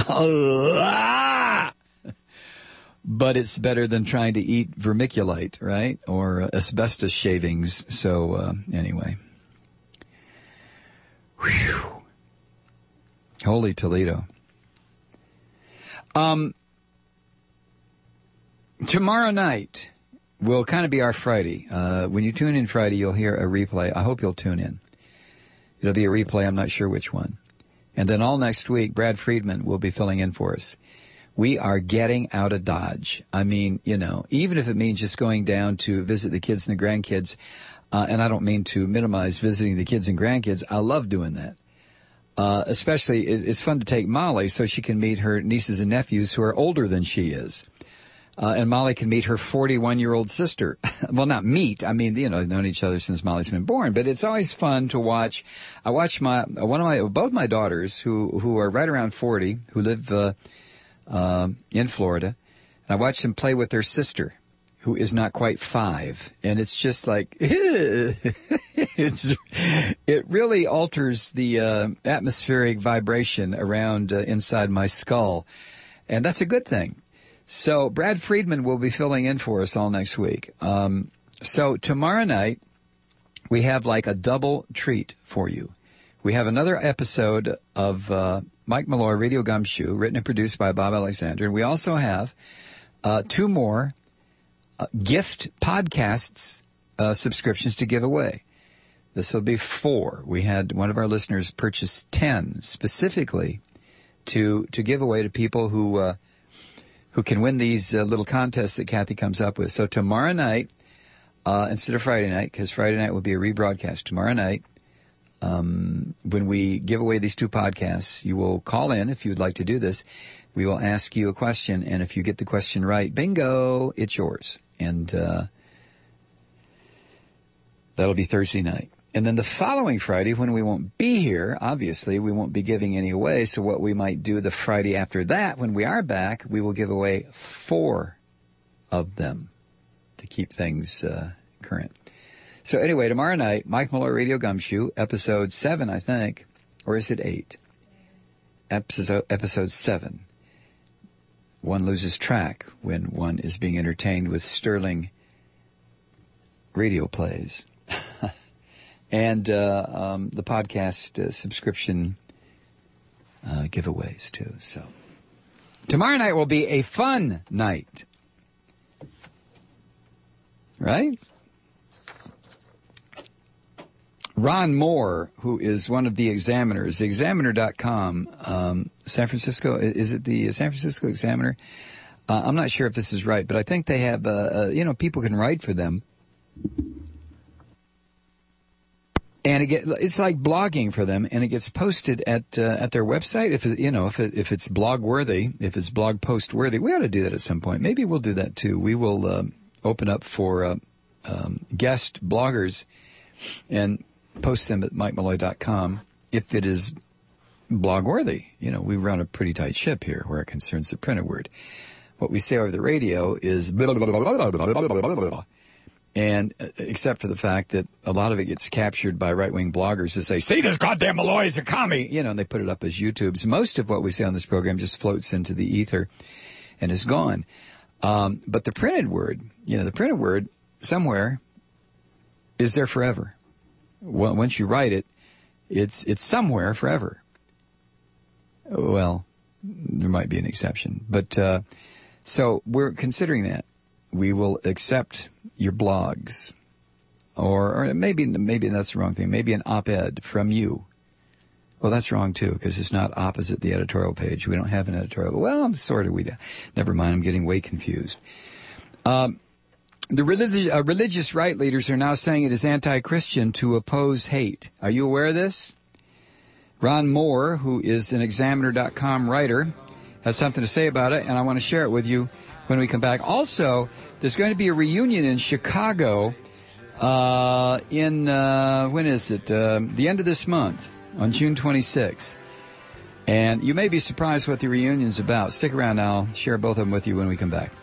But it's better than trying to eat vermiculite, right? Or uh, asbestos shavings. So, uh, anyway. Whew. Holy Toledo. Um, tomorrow night will kind of be our Friday. Uh, when you tune in Friday, you'll hear a replay. I hope you'll tune in. It'll be a replay. I'm not sure which one. And then all next week, Brad Friedman will be filling in for us. We are getting out of Dodge. I mean, you know, even if it means just going down to visit the kids and the grandkids, uh, and I don't mean to minimize visiting the kids and grandkids. I love doing that. Uh, especially, it's fun to take Molly so she can meet her nieces and nephews who are older than she is. Uh, and Molly can meet her forty-one-year-old sister. Well, not meet. I mean, you know, known each other since Molly's been born. But it's always fun to watch. I watch my, one of my, both my daughters who, who are right around forty, who live, uh, Um, in Florida, and I watched them play with their sister, who is not quite five, and it's just like it's it really alters the uh, atmospheric vibration around uh, inside my skull, and that's a good thing. So Brad Friedman will be filling in for us all next week. Um, so tomorrow night we have like a double treat for you. We have another episode of uh, Mike Malloy, Radio Gumshoe, written and produced by Bob Alexander. And we also have uh, two more uh, gift podcasts uh, subscriptions to give away. This will be four. We had one of our listeners purchase ten specifically to to give away to people who uh, who can win these uh, little contests that Kathy comes up with. So tomorrow night, uh, instead of Friday night, because Friday night will be a rebroadcast, tomorrow night, Um, when we give away these two podcasts, you will call in if you would like to do this. We will ask you a question, and if you get the question right, bingo, it's yours. And uh, that'll be Thursday night. And then the following Friday, when we won't be here, obviously, we won't be giving any away. So what we might do the Friday after that, when we are back, we will give away four of them to keep things uh, current. So anyway, tomorrow night, Mike Malloy, Radio Gumshoe, episode seven, I think. Or is it eight? Episode, episode seven. One loses track when one is being entertained with sterling radio plays. and uh, um, the podcast uh, subscription uh, giveaways, too. So tomorrow night will be a fun night. Right? Ron Moore, who is one of the examiners, examiner dot com, um, San Francisco, is it the San Francisco Examiner? Uh, I'm not sure if this is right, but I think they have, uh, uh, you know, people can write for them. And it get, it's like blogging for them, and it gets posted at uh, at their website. If it, you know, if it, if it's blog worthy, if it's blog post worthy, we ought to do that at some point. Maybe we'll do that too. We will um, open up for uh, um, guest bloggers and post them at mike malloy dot com if it is blog worthy. You know, we run a pretty tight ship here where it concerns the printed word. What we say over the radio is blah, blah, blah, blah, blah, blah, blah, blah, blah. And uh, except for the fact that a lot of it gets captured by right-wing bloggers who say, see, this goddamn Malloy is a commie, you know, and they put it up as YouTubes. Most of what we say on this program just floats into the ether and is gone. Um, but the printed word, you know, the printed word somewhere is there forever. Well, once you write it, It's it's somewhere forever. Well, there might be an exception. But uh, so we're considering that. We will accept your blogs. Or, or maybe maybe that's the wrong thing. Maybe an op-ed from you. Well, that's wrong, too, because it's not opposite the editorial page. We don't have an editorial. Well, sort of. We do. Never mind. I'm getting way confused. Um, the religi- uh, religious right leaders are now saying it is anti-Christian to oppose hate. Are you aware of this? Ron Moore, who is an Examiner dot com writer, has something to say about it, and I want to share it with you when we come back. Also, there's going to be a reunion in Chicago uh, in, uh, when is it? Uh, the end of this month, on June twenty-sixth. And you may be surprised what the reunion's about. Stick around now. I'll share both of them with you when we come back.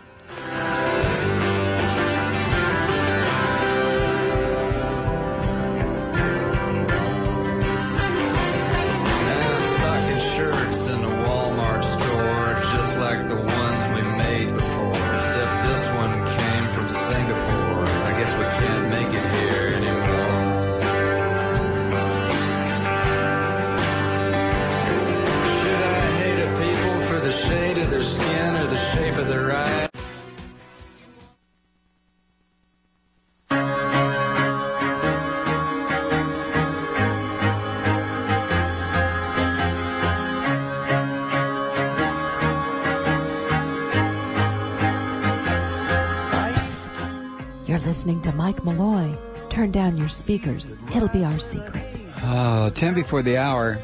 Listening to Mike Malloy. Turn down your speakers. It'll be our secret. Oh, ten before the hour.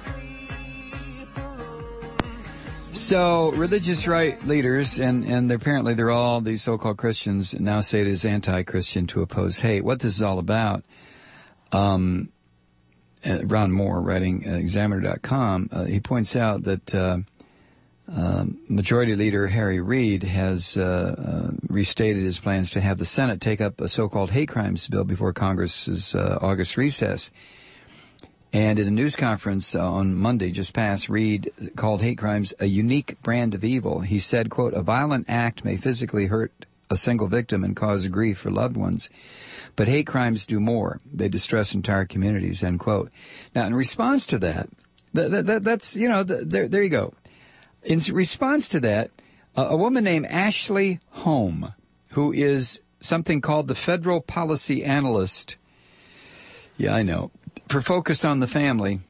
So, religious right leaders, and, and they're, apparently they're all these so-called Christians, now say it is anti-Christian to oppose hate. What this is all about, um, uh, Ron Moore, writing at Examiner dot com, uh, he points out that uh, uh, Majority Leader Harry Reid has uh, uh, restated his plans to have the Senate take up a so-called hate crimes bill before Congress's uh, August recess. And in a news conference uh, on Monday just past, Reid called hate crimes a unique brand of evil. He said, quote, "A violent act may physically hurt a single victim and cause grief for loved ones, but hate crimes do more. They distress entire communities," end quote. Now, in response to that, that, that that's, you know, the, there, there you go. In response to that, uh, a woman named Ashley Holm, who is something called the Federal Policy Analyst, yeah, I know, for Focus on the Family,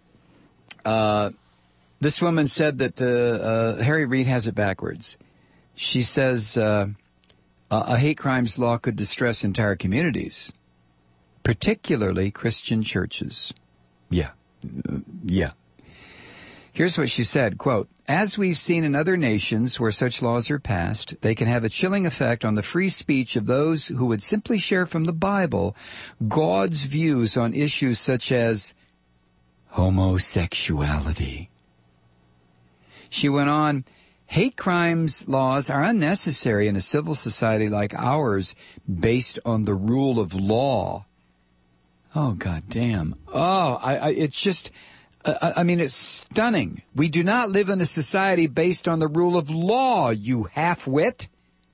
uh, this woman said that uh, uh, Harry Reid has it backwards. She says uh, a hate crimes law could distress entire communities, particularly Christian churches. Yeah, uh, yeah. Here's what she said, quote, "As we've seen in other nations where such laws are passed, they can have a chilling effect on the free speech of those who would simply share from the Bible God's views on issues such as homosexuality." She went on, "Hate crimes laws are unnecessary in a civil society like ours based on the rule of law." Oh, goddamn. Oh, I, I, it's just... I mean, it's stunning. We do not live in a society based on the rule of law, you half-wit.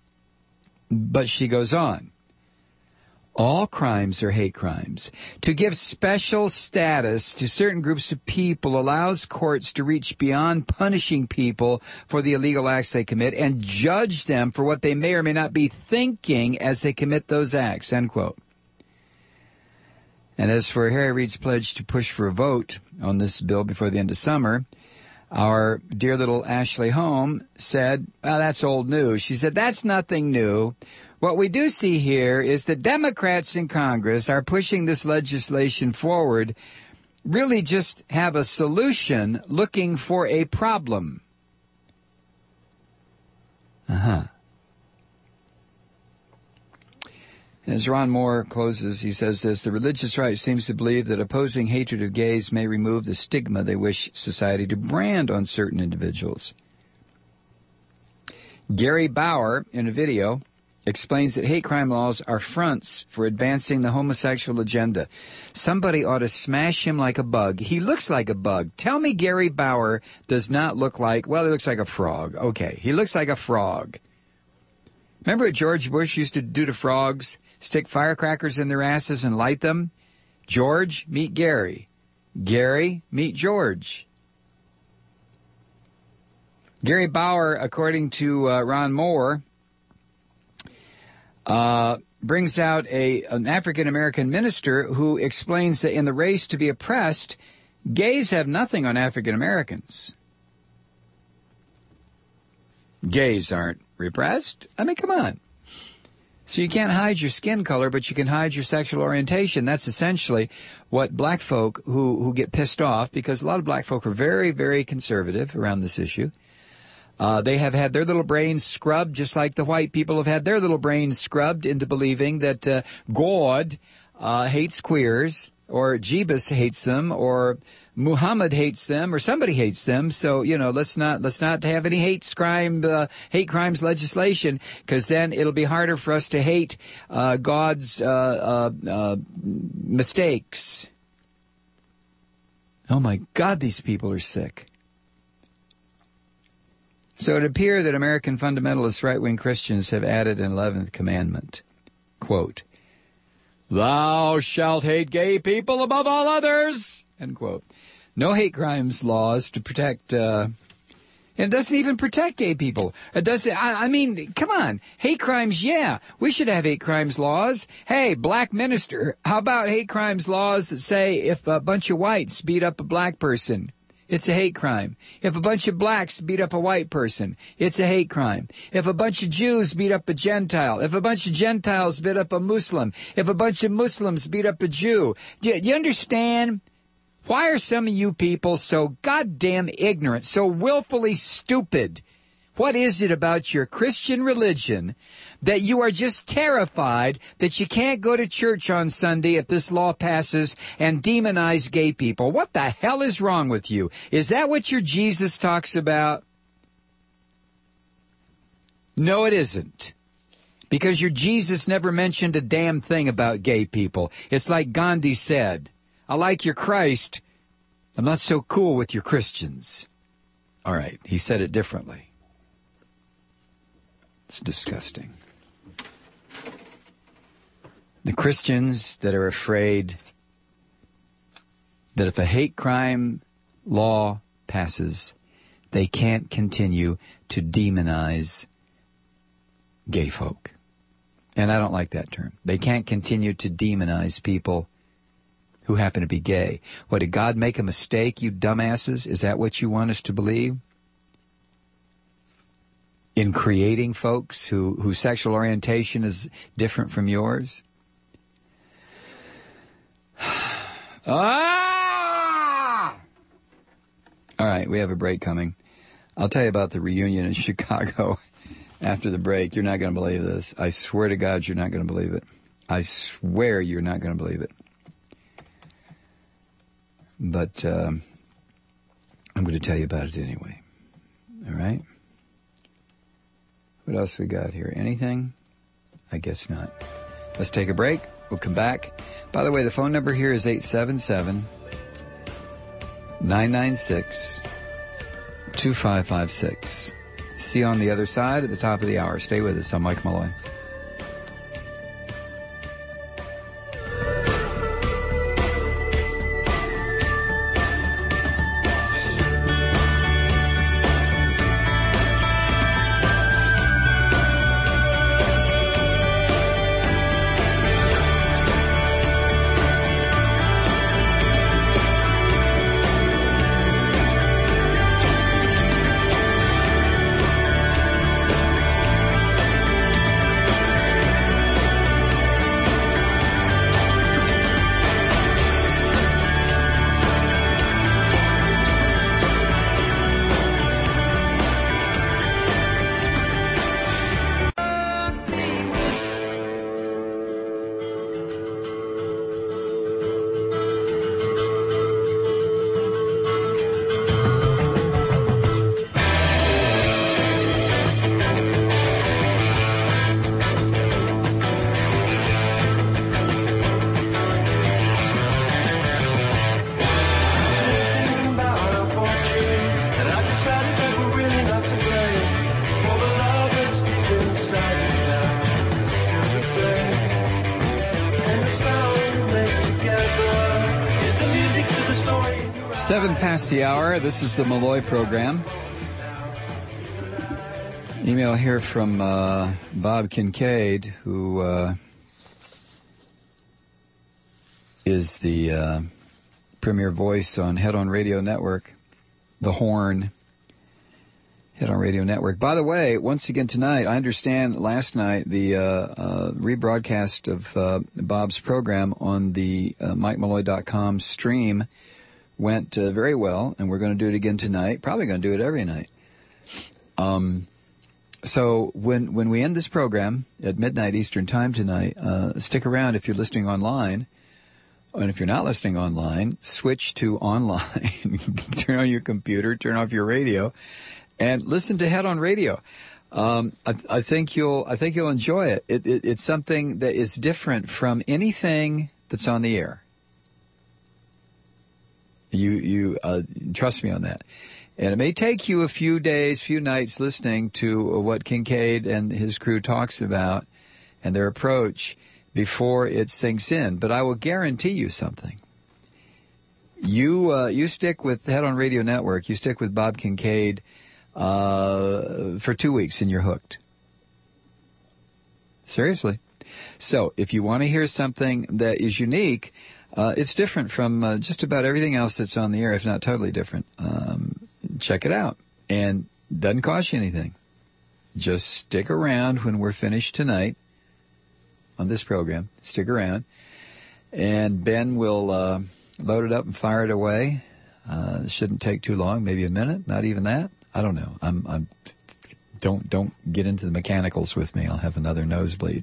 But she goes on. "All crimes are hate crimes. To give special status to certain groups of people allows courts to reach beyond punishing people for the illegal acts they commit and judge them for what they may or may not be thinking as they commit those acts," end quote. And as for Harry Reid's pledge to push for a vote on this bill before the end of summer, our dear little Ashley Holm said, "Well, that's old news." She said, "That's nothing new. What we do see here is that Democrats in Congress are pushing this legislation forward, really just have a solution looking for a problem." Uh-huh. As Ron Moore closes, he says this, "The religious right seems to believe that opposing hatred of gays may remove the stigma they wish society to brand on certain individuals." Gary Bauer, in a video, explains that hate crime laws are fronts for advancing the homosexual agenda. Somebody ought to smash him like a bug. He looks like a bug. Tell me Gary Bauer does not look like, well, he looks like a frog. Okay, he looks like a frog. Remember what George Bush used to do to frogs? Stick firecrackers in their asses and light them? George, meet Gary. Gary, meet George. Gary Bauer, according to uh, Ron Moore, uh, brings out a an African-American minister who explains that in the race to be oppressed, gays have nothing on African-Americans. Gays aren't repressed? I mean, come on. So you can't hide your skin color, but you can hide your sexual orientation. That's essentially what black folk who, who get pissed off, because a lot of black folk are very, very conservative around this issue. Uh, they have had their little brains scrubbed, just like the white people have had their little brains scrubbed into believing that uh, God uh, hates queers, or Jeebus hates them, or Muhammad hates them, or somebody hates them. So, you know, let's not let's not have any hate crime uh, hate crimes legislation, because then it'll be harder for us to hate uh, God's uh, uh, uh, mistakes. Oh my God, these people are sick. So it appears that American fundamentalist right-wing Christians have added an eleventh commandment. Quote, "Thou shalt hate gay people above all others." End quote. No hate crimes laws to protect, uh, and it doesn't even protect gay people. It doesn't, I, I mean, come on. Hate crimes, yeah. We should have hate crimes laws. Hey, black minister, how about hate crimes laws that say if a bunch of whites beat up a black person, it's a hate crime. If a bunch of blacks beat up a white person, it's a hate crime. If a bunch of Jews beat up a Gentile, if a bunch of Gentiles beat up a Muslim, if a bunch of Muslims beat up a Jew, do you, do you understand? Why are some of you people so goddamn ignorant, so willfully stupid? What is it about your Christian religion that you are just terrified that you can't go to church on Sunday if this law passes and demonize gay people? What the hell is wrong with you? Is that what your Jesus talks about? No, it isn't. Because your Jesus never mentioned a damn thing about gay people. It's like Gandhi said, I like your Christ, I'm not so cool with your Christians. All right, he said it differently. It's disgusting. The Christians that are afraid that if a hate crime law passes, they can't continue to demonize gay folk. And I don't like that term. They can't continue to demonize people who happen to be gay. What, did God make a mistake, you dumbasses? Is that what you want us to believe? In creating folks who, whose sexual orientation is different from yours? Ah! All right, we have a break coming. I'll tell you about the reunion in Chicago after the break. You're not going to believe this. I swear to God, you're not going to believe it. I swear you're not going to believe it. But um, I'm going to tell you about it anyway. All right? What else we got here? Anything? I guess not. Let's take a break. We'll come back. By the way, the phone number here is eight seven seven, nine nine six, two five five six. See you on the other side at the top of the hour. Stay with us. I'm Mike Malloy. Seven past the hour. This is the Malloy program. Email here from uh, Bob Kincaid, who uh, is the uh, premier voice on Head On Radio Network, The Horn, Head On Radio Network. By the way, once again tonight, I understand last night the uh, uh, rebroadcast of uh, Bob's program on the uh, Mike Malloy dot com stream went uh, very well, and we're going to do it again tonight. Probably going to do it every night. Um, so when when we end this program at midnight Eastern Time tonight, uh, stick around if you're listening online. And if you're not listening online, switch to online. Turn on your computer, turn off your radio, and listen to Head On Radio. Um, I, I think you'll I think you'll enjoy it. It, it. It's something that is different from anything that's on the air. You, you, uh, trust me on that. And it may take you a few days, few nights listening to what Kincaid and his crew talks about and their approach before it sinks in. But I will guarantee you something. You, uh, you stick with Head On Radio Network, you stick with Bob Kincaid, uh, for two weeks and you're hooked. Seriously. So if you want to hear something that is unique, Uh, it's different from uh, just about everything else that's on the air, if not totally different. Um, check it out. And doesn't cost you anything. Just stick around when we're finished tonight on this program. Stick around. And Ben will uh, load it up and fire it away. Uh, it shouldn't take too long, maybe a minute, not even that. I don't know. I'm, I'm don't don't get into the mechanicals with me. I'll have another nosebleed.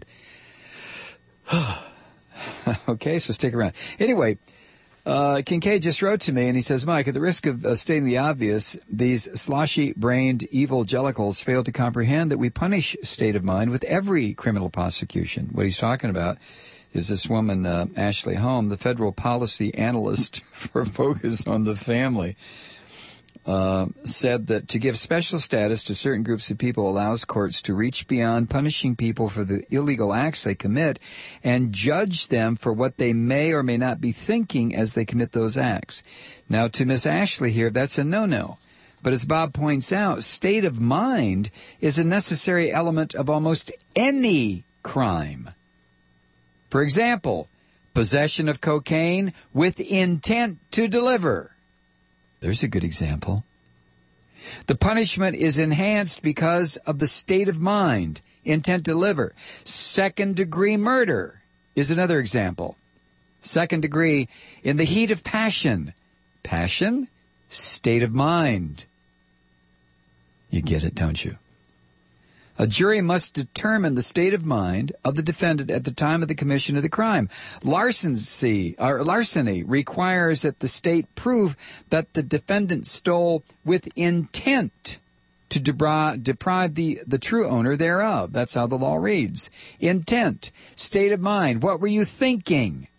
Okay, so stick around. Anyway, uh, Kincaid just wrote to me, and he says, Mike, at the risk of uh, stating the obvious, these sloshy-brained evil jellicles fail to comprehend that we punish state of mind with every criminal prosecution. What he's talking about is this woman, uh, Ashley Holm, the federal policy analyst for Focus on the Family, uh, said that to give special status to certain groups of people allows courts to reach beyond punishing people for the illegal acts they commit and judge them for what they may or may not be thinking as they commit those acts. Now, to Miss Ashley here, that's a no-no. But as Bob points out, state of mind is a necessary element of almost any crime. For example, possession of cocaine with intent to deliver. There's a good example. The punishment is enhanced because of the state of mind, intent to deliver. Second-degree murder is another example. Second degree, in the heat of passion. Passion, state of mind. You get it, don't you? A jury must determine the state of mind of the defendant at the time of the commission of the crime. Larceny, or larceny requires that the state prove that the defendant stole with intent to debri- deprive the, the true owner thereof. That's how the law reads. Intent, state of mind. What were you thinking?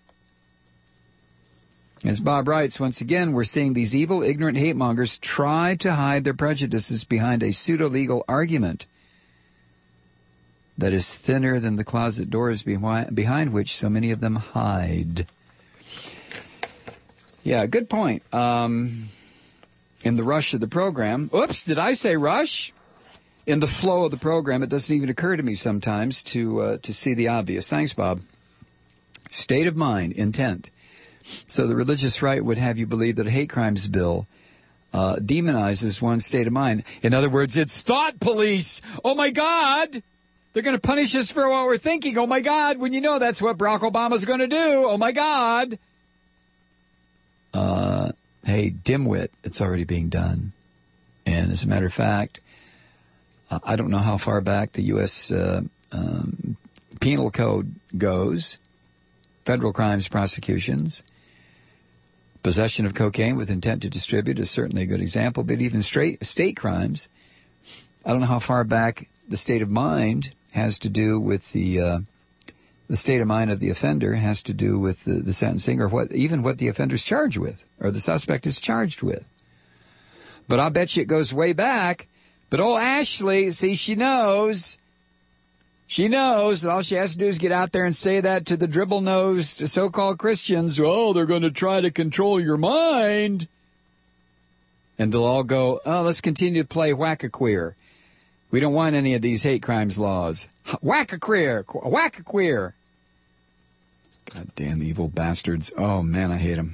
As Bob writes, once again, we're seeing these evil, ignorant hate mongers try to hide their prejudices behind a pseudo-legal argument that is thinner than the closet doors behind, behind which so many of them hide. Yeah, good point. Um, in the rush of the program, oops, did I say rush? In the flow of the program, it doesn't even occur to me sometimes to uh, to see the obvious. Thanks, Bob. State of mind, intent. So the religious right would have you believe that a hate crimes bill uh, demonizes one's state of mind. In other words, it's thought police. Oh, my God. They're going to punish us for what we're thinking. Oh, my God, when you know that's what Barack Obama's going to do. Oh, my God. Uh, hey, dimwit, it's already being done. And as a matter of fact, uh, I don't know how far back the U S Uh, um, penal code goes. Federal crimes prosecutions. Possession of cocaine with intent to distribute is certainly a good example, but even straight state crimes, I don't know how far back the state of mind has to do with the uh, the state of mind of the offender has to do with the, the sentencing, or what even what the offender's charged with, or the suspect is charged with. But I'll bet you it goes way back. But old Ashley, see, she knows. She knows that all she has to do is get out there and say that to the dribble-nosed so-called Christians. Oh, they're going to try to control your mind. And they'll all go, oh, let's continue to play whack-a-queer. We don't want any of these hate crimes laws. Whack-a-queer! Whack-a-queer! God damn evil bastards. Oh, man, I hate them.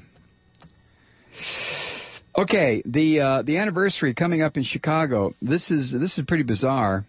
Okay, the uh, the anniversary coming up in Chicago. This is this is pretty bizarre.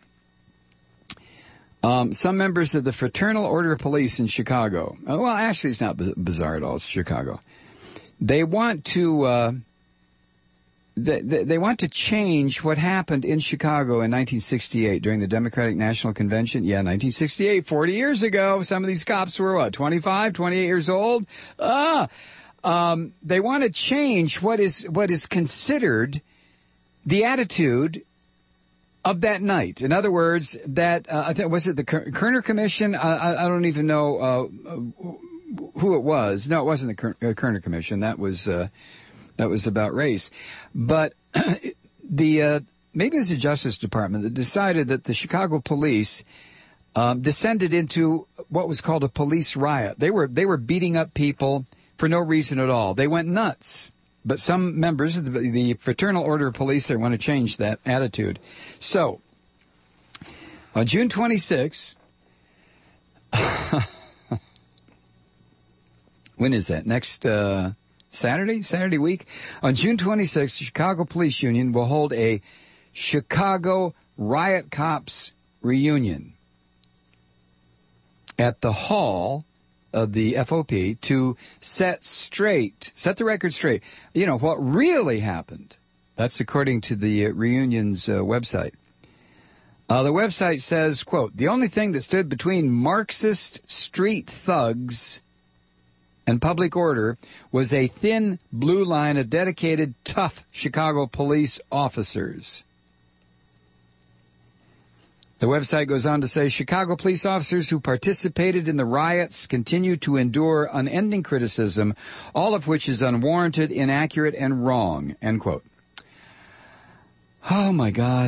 Um, some members of the Fraternal Order of Police in Chicago. Uh, well, actually, it's not b- bizarre at all. It's Chicago. They want to uh, they, they, they want to change what happened in Chicago in nineteen sixty-eight during the Democratic National Convention. Yeah, nineteen sixty-eight, forty years ago. Some of these cops were what, twenty-five, twenty-eight years old. Ah. Um, they want to change what is what is considered the attitude of that night. In other words, that uh, I think was it the Kerner Commission? I, I don't even know uh, who it was. No, it wasn't the Kerner Commission. That was uh, that was about race. But the uh, maybe it was the Justice Department that decided that the Chicago police um, descended into what was called a police riot. They were they were beating up people for no reason at all. They went nuts. But some members of the, the Fraternal Order of Police, they want to change that attitude. So, on June twenty-sixth, when is that? Next uh, Saturday? Saturday week? On June twenty-sixth, the Chicago Police Union will hold a Chicago Riot Cops reunion at the hall of the F O P to set straight, set the record straight, you know, what really happened. That's according to the uh, reunion's uh, website. Uh, the website says, quote, the only thing that stood between Marxist street thugs and public order was a thin blue line of dedicated, tough Chicago police officers. The website goes on to say, Chicago police officers who participated in the riots continue to endure unending criticism, all of which is unwarranted, inaccurate, and wrong, end quote. Oh, my God.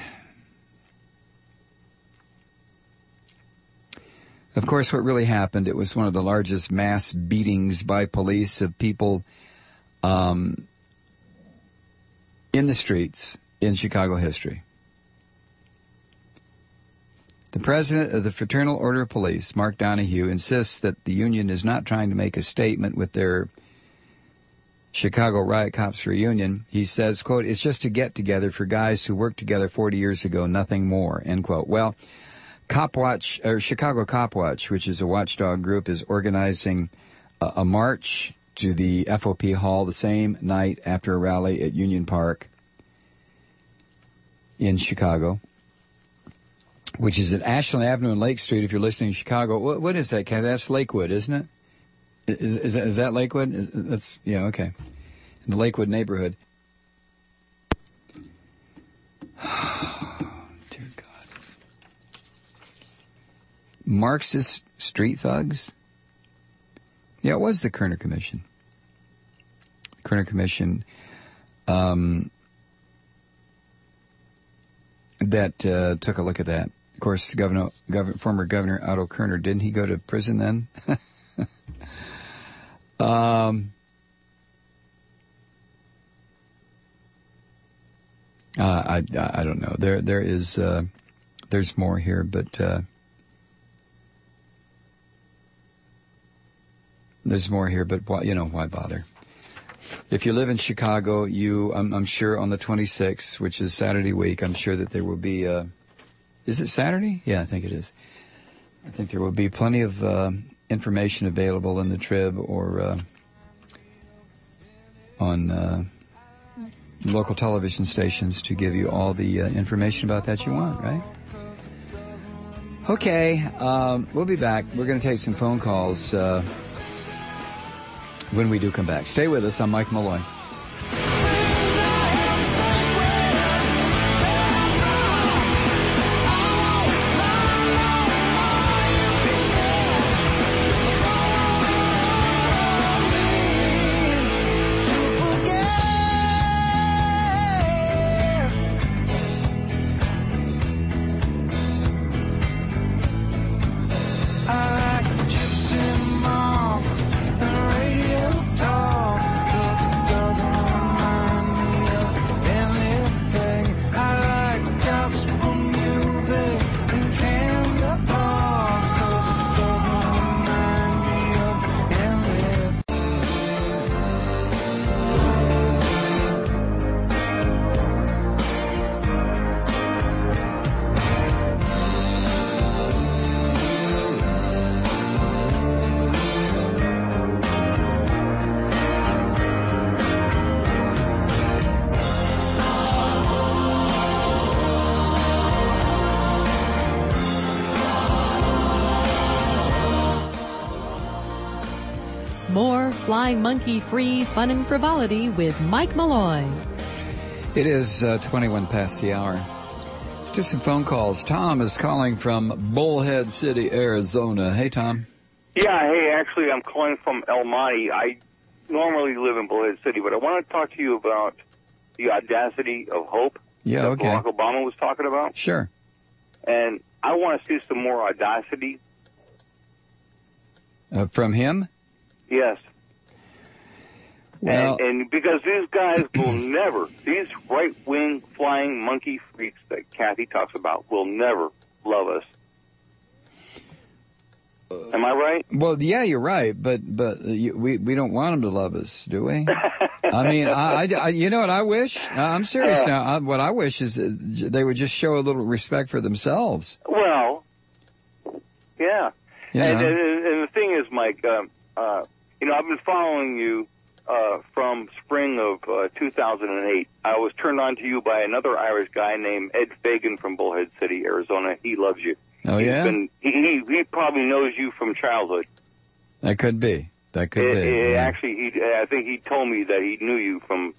Of course, what really happened, it was one of the largest mass beatings by police of people um, in the streets in Chicago history. The president of the Fraternal Order of Police, Mark Donahue, insists that the union is not trying to make a statement with their Chicago Riot Cops reunion. He says, quote, it's just a get-together for guys who worked together forty years ago, nothing more, end quote. Well, Cop Watch, or Chicago Cop Watch, which is a watchdog group, is organizing a, a march to the F O P Hall the same night after a rally at Union Park in Chicago, which is at Ashland Avenue and Lake Street, if you're listening in Chicago. What, what is that, Kathy? That's Lakewood, isn't it? Is, is, is that Lakewood? Is, that's, yeah, okay. In the Lakewood neighborhood. Dear God. Marxist street thugs? Yeah, it was the Kerner Commission. The Kerner Commission um, that uh, took a look at that. Of course, Governor, Governor, former Governor Otto Kerner, didn't he go to prison then? um, uh, I, I don't know. There there is uh, there's more here, but uh, there's more here. But why, you know, why bother? If you live in Chicago, you I'm, I'm sure on the twenty-sixth, which is Saturday week, I'm sure that there will be. Uh, Is it Saturday? Yeah, I think it is. I think there will be plenty of uh, information available in the Trib or uh, on uh, local television stations to give you all the uh, information about that you want, right? Okay, um, we'll be back. We're going to take some phone calls uh, when we do come back. Stay with us. I'm Mike Malloy. Gypsy moths and radio talk, 'cause it does more flying monkey-free fun and frivolity with Mike Malloy. It is uh, twenty-one past the hour. Let's do some phone calls. Tom is calling from Bullhead City, Arizona. Hey, Tom. Yeah, hey, actually, I'm calling from El Monte. I normally live in Bullhead City, but I want to talk to you about the audacity of hope Yeah, that okay. Barack Obama was talking about. Sure. And I want to see some more audacity. Uh, from him? Yes. Well, and, and because these guys will never, these right-wing flying monkey freaks that Kathy talks about will never love us. Am I right? well, yeah, you're right, but but uh, you, we we don't want them to love us, do we? I mean, I, I, I you know what I wish? I'm serious Uh, now. I, what I wish is that they would just show a little respect for themselves. Well, yeah. You And, know? and, and the thing is, Mike, um, uh, you know, I've been following you uh, from spring of uh, two thousand eight. I was turned on to you by another Irish guy named Ed Fagan from Bullhead City, Arizona. He loves you. Oh, He's yeah? Been, he, he he probably knows you from childhood. That could be. That could It- be. it yeah. Actually, he, I think he told me that he knew you from.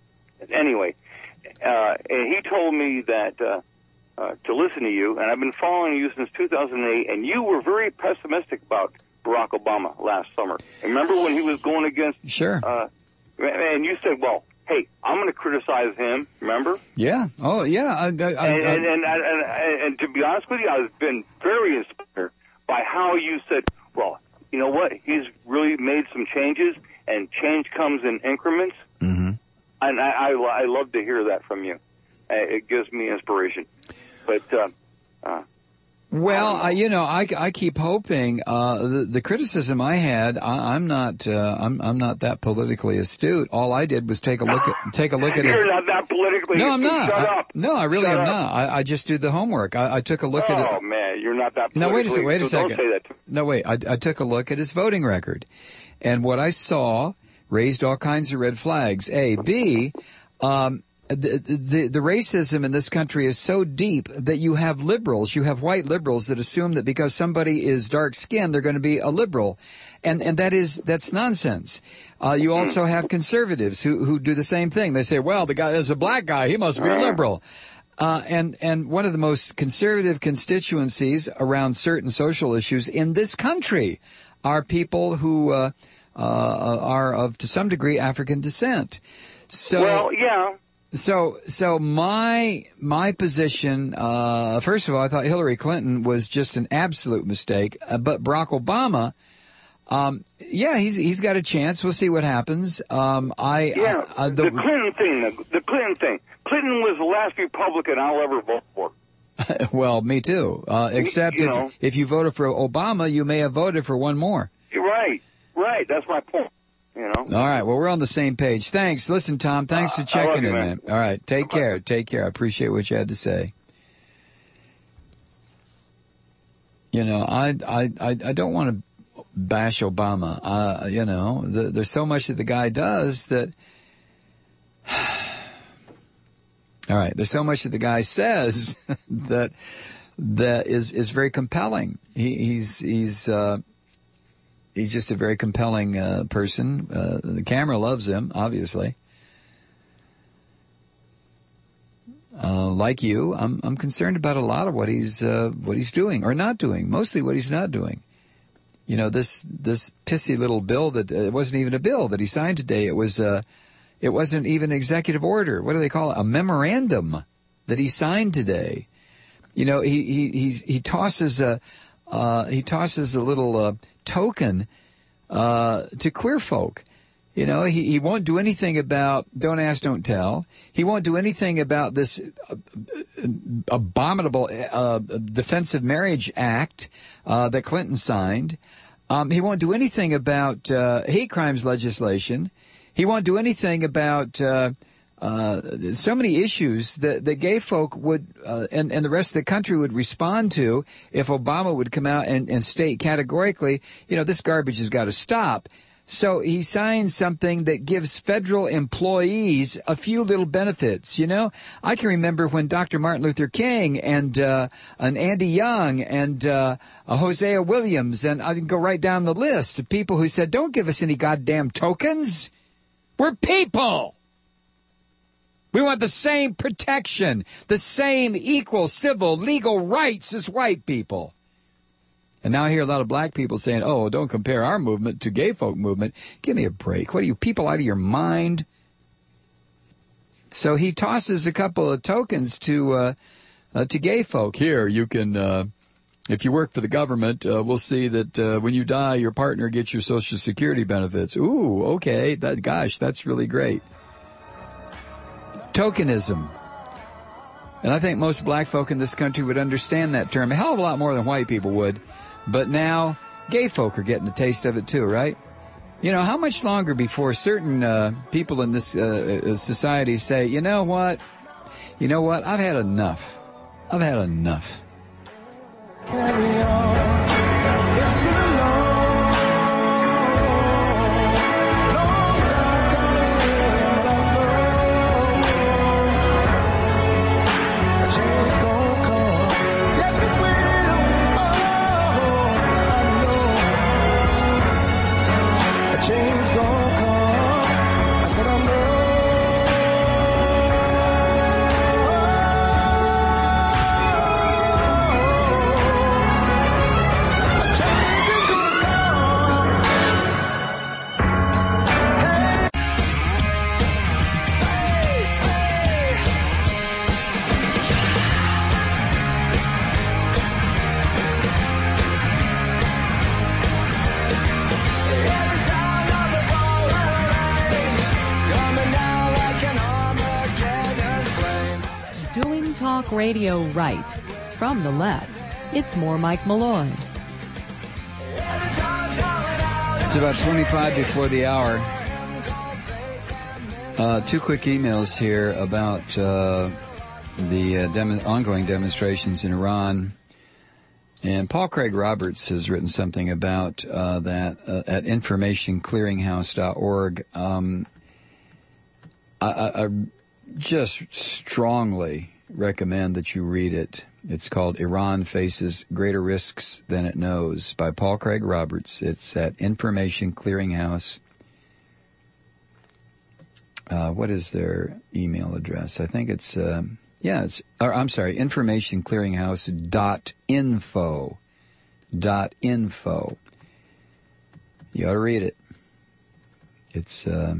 Anyway, uh, and he told me that uh, uh, to listen to you, and I've been following you since two thousand eight. And you were very pessimistic about Barack Obama last summer. Remember when he was going against? Sure. Uh, and you said, "Well, hey, I'm going to criticize him." Remember? Yeah. Oh, yeah. I, I, I, And, I, and, and, and, and to be honest with you, I've been very inspired by how you said, well, you know what? He's really made some changes, and change comes in increments. mm-hmm. And I, I, I love to hear that from you. Uh, It gives me inspiration. But, uh, uh, Well, I, you know, I, I keep hoping. Uh, the, the criticism I had, I, I'm not, uh, I'm, I'm not that politically astute. All I did was take a look at, take a look at his. you're not that politically. No, I'm not. Shut I- up. no, I really Shut am up. not. I, I just do the homework. I, I took a look Oh, at it. man, you're not that politically. No, wait a second. Wait a so second. Don't say that to me. No, wait. I, I took a look at his voting record, and what I saw raised all kinds of red flags. A, B. Um, The, the the racism in this country is so deep that you have liberals, you have white liberals that assume that because somebody is dark skinned, they're going to be a liberal, and and that is that's nonsense. Uh, you also have conservatives who who do the same thing. They say, well, the guy is a black guy, he must be a liberal. Uh, and and one of the most conservative constituencies around certain social issues in this country are people who uh, uh, are of to some degree African descent. So Well, yeah. So, so my my position. Uh, first of all, I thought Hillary Clinton was just an absolute mistake. Uh, but Barack Obama, um, yeah, he's he's got a chance. We'll see what happens. Um, I Yeah, I, I, the, Clinton thing, the, the Clinton thing. Clinton was the last Republican I'll ever vote for. well, me too. Uh, except You if know. if you voted for Obama, you may have voted for one more. You're right, right. That's my point. You know. All right. Well, we're on the same page. Thanks. Listen, Tom. Thanks Uh, for I checking love you, in, man. man. All right. Take Bye-bye. care. Take care. I appreciate what you had to say. You know, I I I, I don't want to bash Obama. Uh, you know, the, there's so much that the guy does that. All right. There's so much that the guy says that that is is very compelling. He, he's he's. Uh, He's just a very compelling uh, person. Uh, the camera loves him, obviously. Uh, like you, I'm I'm concerned about a lot of what he's uh, what he's doing or not doing. Mostly what he's not doing. You know, this this pissy little bill that uh, it wasn't even a bill that he signed today. It was uh, it wasn't even an executive order. What do they call it? A memorandum that he signed today. You know, he he he's, he tosses a uh, he tosses a little. Uh, token uh, to queer folk. You know, he, he won't do anything about Don't Ask, Don't Tell. He won't do anything about this uh, abominable uh, Defensive Marriage Act uh, that Clinton signed. Um, he won't do anything about uh, hate crimes legislation. He won't do anything about uh, uh, so many issues that, that gay folk would uh, and, and the rest of the country would respond to if Obama would come out and, and state categorically, you know, this garbage has got to stop. So he signs something that gives federal employees a few little benefits. You know, I can remember when Doctor Martin Luther King and uh, and Andy Young and uh, Hosea Williams, and I can go right down the list of people who said, don't give us any goddamn tokens. We're people. We want the same protection, the same equal civil legal rights as white people. And now I hear a lot of black people saying, oh, don't compare our movement to gay folk movement. Give me a break. What are you, people out of your mind? So he tosses a couple of tokens to uh, uh, to gay folk. Here, you can, uh, if you work for the government, uh, we'll see that uh, when you die, your partner gets your Social Security benefits. Ooh, okay. That, gosh, that's really great. Tokenism. And I think most black folk in this country would understand that term a hell of a lot more than white people would. But now, gay folk are getting a taste of it too, right? You know, how much longer before certain uh, people in this uh, society say, you know what? You know what? I've had enough. I've had enough. Carry on. It's been a long, long time coming, but I know a change gonna come. Yes, it will. Oh, I know a change gonna come. I said I know. Talk radio right. From the left, it's more Mike Malloy. It's about twenty-five before the hour. Uh, two quick emails here about uh, the uh, dem- ongoing demonstrations in Iran. And Paul Craig Roberts has written something about uh, that uh, at information clearinghouse dot org. Um, I, I, I just strongly recommend that you read it. It's called Iran Faces Greater Risks Than It Knows by Paul Craig Roberts. It's at Information Clearinghouse. Uh, what is their email address? I think it's, uh, yeah, it's, or I'm sorry, information clearinghouse dot info. Dot info. You ought to read it. It's, uh,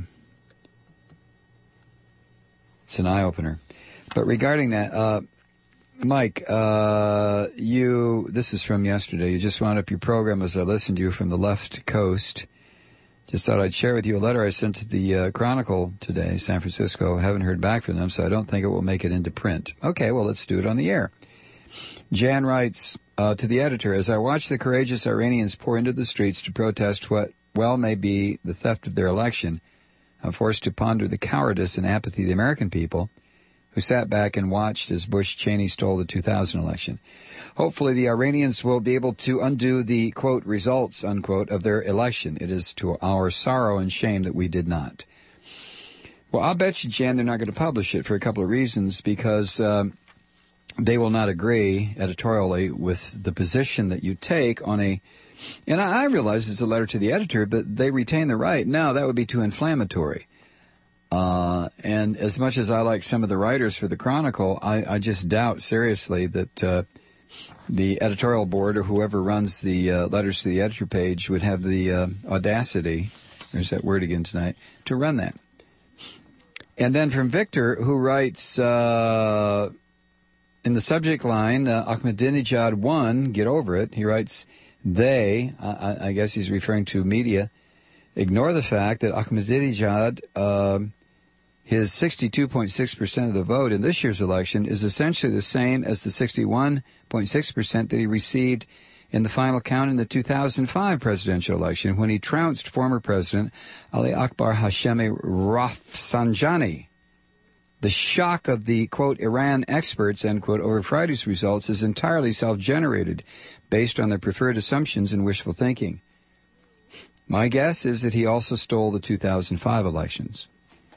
it's an eye-opener. But regarding that, uh, Mike, uh, you, this is from yesterday. You just wound up your program as I listened to you from the left coast. Just thought I'd share with you a letter I sent to the uh, Chronicle today, San Francisco. I haven't heard back from them, so I don't think it will make it into print. Okay, well, let's do it on the air. Jan writes uh, to the editor, as I watch the courageous Iranians pour into the streets to protest what well may be the theft of their election, I'm forced to ponder the cowardice and apathy of the American people who sat back and watched as Bush Cheney stole the two thousand election. Hopefully the Iranians will be able to undo the, quote, results, unquote, of their election. It is to our sorrow and shame that we did not. Well, I'll bet you, Jan, they're not going to publish it for a couple of reasons, because um, they will not agree editorially with the position that you take on a, and I, I realize it's a letter to the editor, but they retain the right. No, that would be too inflammatory. Uh, and as much as I like some of the writers for the Chronicle, I, I just doubt seriously that uh, the editorial board or whoever runs the uh, letters to the editor page would have the uh, audacity, there's that word again tonight, to run that. And then from Victor, who writes uh, in the subject line, uh, Ahmadinejad won, get over it. He writes, they, I, I guess he's referring to media, ignore the fact that Ahmadinejad, uh, his sixty-two point six percent of the vote in this year's election is essentially the same as the sixty-one point six percent that he received in the final count in the two thousand five presidential election when he trounced former President Ali Akbar Hashemi Rafsanjani. The shock of the, quote, Iran experts, end quote, over Friday's results is entirely self-generated based on their preferred assumptions and wishful thinking. My guess is that he also stole the two thousand five elections.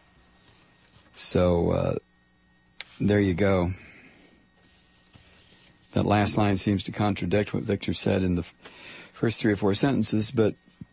So, uh, there you go. That last line seems to contradict what Victor said in the f- first three or four sentences, but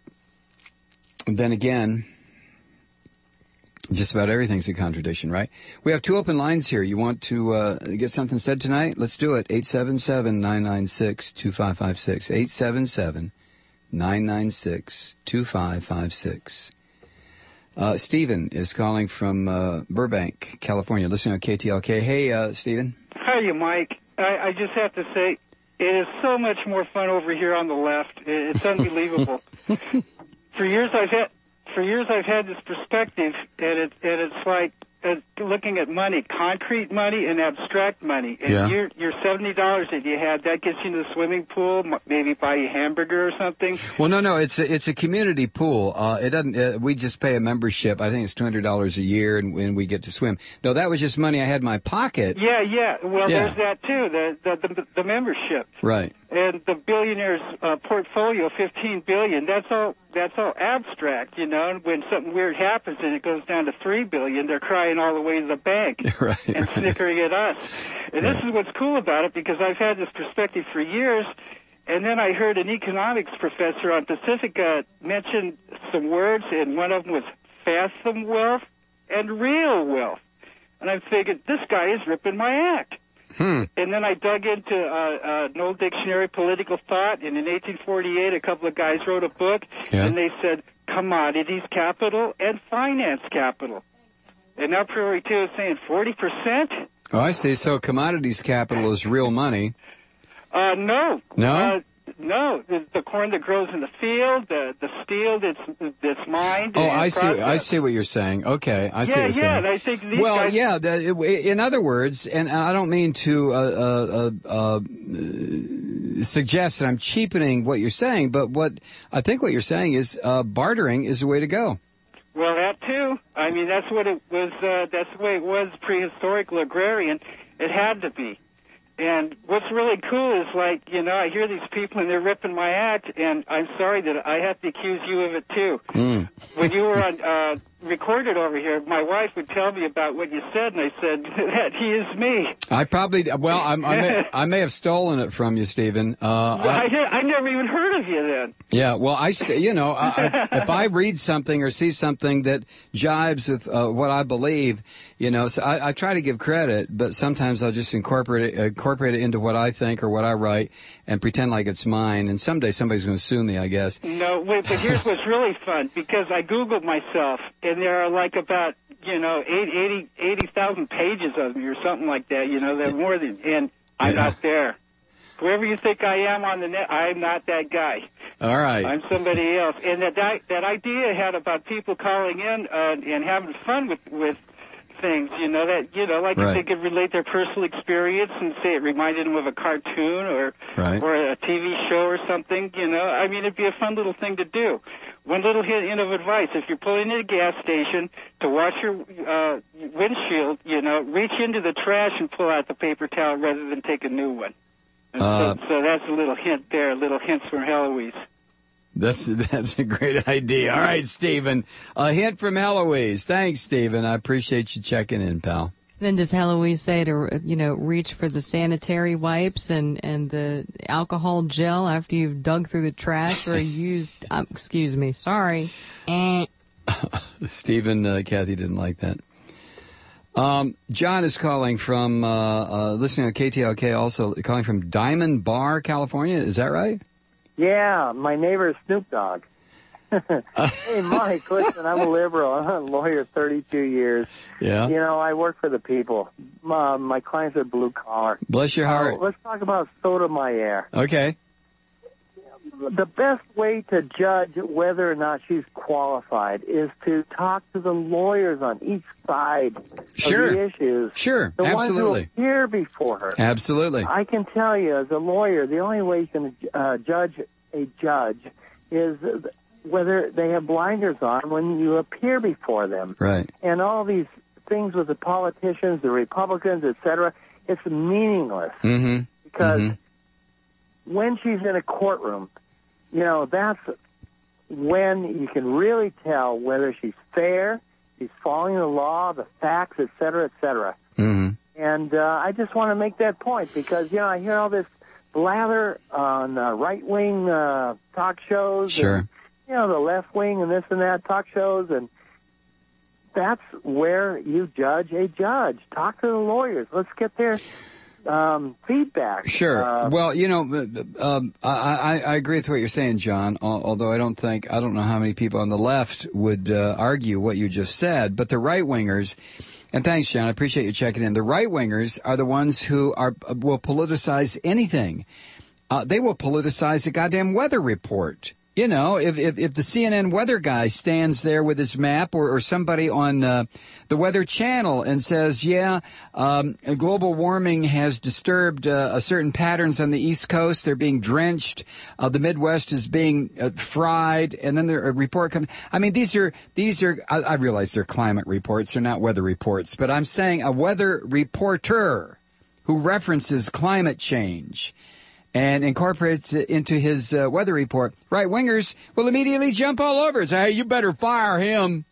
then again, just about everything's a contradiction, right? We have two open lines here. You want to uh, get something said tonight? Let's do it. eight seven seven, nine nine six, two five five six. eight seven seven, nine nine six, two five five six. Uh, Stephen is calling from uh, Burbank, California, listening on K T L K. Hey, uh, Stephen. Hiya, Mike. I, I just have to say, it is so much more fun over here on the left. It, it's unbelievable. For years I've had, for years I've had this perspective, and it, and it's like uh, looking at money, concrete money and abstract money. And Yeah. your your seventy dollars that you had, that gets you into the swimming pool, m- maybe buy you a hamburger or something. Well, no, no, it's a, it's a community pool. Uh, it doesn't. Uh, we just pay a membership. I think it's two hundred dollars a year, and, and we get to swim. No, that was just money I had in my pocket. Yeah, yeah. Well, Yeah. there's that too. The the the, the membership. Right. And the billionaire's uh, portfolio, fifteen billion. That's all. That's all abstract, you know. And when something weird happens and it goes down to three billion, they're crying all the way to the bank Right. and right. snickering at us. And this is what's cool about it, because I've had this perspective for years. And then I heard an economics professor on Pacifica mention some words, and one of them was fathom wealth and real wealth. And I figured, this guy is ripping my act. Hmm. And then I dug into uh, uh, an old dictionary, political thought, and in eighteen forty-eight, a couple of guys wrote a book, Yeah. and they said commodities capital and finance capital. And now Priori two is saying forty percent? Oh, I see. So commodities capital is real money. Uh, no. No? Uh, no. The, the corn that grows in the field, the, the steel that's, that's mined. Oh, and I see. I processed. see what you're saying. Okay, I see Yeah, what you're yeah, saying. and I think these well, guys- yeah. The, in other words, and I don't mean to uh, uh, uh, uh, suggest that I'm cheapening what you're saying, but what I think what you're saying is uh, bartering is the way to go. Well, that too. I mean, that's what it was. Uh, that's the way it was prehistorical agrarian. It had to be. And what's really cool is, like, you know, I hear these people and they're ripping my act, and I'm sorry that I have to accuse you of it too. Mm. When you were on uh, recorded over here, my wife would tell me about what you said, and I said that he is me. I probably well, I'm, I may I may have stolen it from you, Stephen. Uh, Well, I, I, hear- I never even heard of you then. Yeah, well, I, st- you know, I, I, if I read something or see something that jives with uh, what I believe, you know, so I, I try to give credit, but sometimes I'll just incorporate it, incorporate it into what I think or what I write and pretend like it's mine. And someday somebody's going to sue me, I guess. No, wait, but here's what's really fun, because I Googled myself, and there are like about, you know, eighty eighty thousand pages of me or something like that, you know, they're more than, and I'm Yeah. not there. Whoever you think I am on the net, I'm not that guy. All right. I'm somebody else. And that that, that idea I had about people calling in uh, and having fun with, with things, you know, that, you know, like Right. if they could relate their personal experience and say it reminded them of a cartoon or Right. or a T V show or something, you know. I mean, it'd be a fun little thing to do. One little hint of advice, if you're pulling in a gas station to wash your uh, windshield, you know, reach into the trash and pull out the paper towel rather than take a new one. And Uh, so, so that's a little hint there, little hints from Heloise. That's that's a great idea. All right, Stephen. A hint from Eloise. Thanks, Stephen. I appreciate you checking in, pal. Then does Heloise say to, you know, reach for the sanitary wipes and, and the alcohol gel after you've dug through the trash or used, um, excuse me, sorry. Eh. Stephen, uh, Kathy didn't like that. Um, John is calling from, uh, uh, listening to K T L K, also calling from Diamond Bar, California. Is that right? Yeah, my neighbor is Snoop Dogg. Hey, Mike, listen, I'm a liberal. I'm a lawyer, thirty-two years. Yeah. You know, I work for the people. My, my clients are blue collar. Bless your heart. Uh, let's talk about Sotomayor. Okay. The best way to judge whether or not she's qualified is to talk to the lawyers on each side Sure. of the issues. Sure, the absolutely. ones who appear before her. Absolutely. I can tell you, as a lawyer, the only way you can uh, judge a judge is whether they have blinders on when you appear before them. Right. And all these things with the politicians, the Republicans, et cetera, it's meaningless. Mm-hmm. Because mm-hmm. when she's in a courtroom, you know, that's when you can really tell whether she's fair, she's following the law, the facts, et cetera, et cetera. Mm-hmm. And uh, I just want to make that point because, you know, I hear all this blather on uh, right-wing uh, talk shows. Sure. And, you know, the left-wing and this and that talk shows, and that's where you judge a judge. Talk to the lawyers. Let's get their um, feedback. Sure. Uh, well, you know, um, I, I, I agree with what you're saying, John, although I don't think, I don't know how many people on the left would uh, argue what you just said, but the right-wingers, and thanks, John, I appreciate you checking in, the right-wingers are the ones who are will politicize anything. Uh, they will politicize the goddamn weather report. You know, if, if, if the C N N weather guy stands there with his map or, or somebody on uh, the Weather Channel and says, yeah, um, global warming has disturbed uh, a certain patterns on the East Coast. They're being drenched. Uh, the Midwest is being uh, fried. And then there, a report comes. I mean, these are, these are, I, I realize they're climate reports. They're not weather reports. But I'm saying a weather reporter who references climate change and incorporates it into his uh, weather report, right-wingers will immediately jump all over it. Say, hey, you better fire him.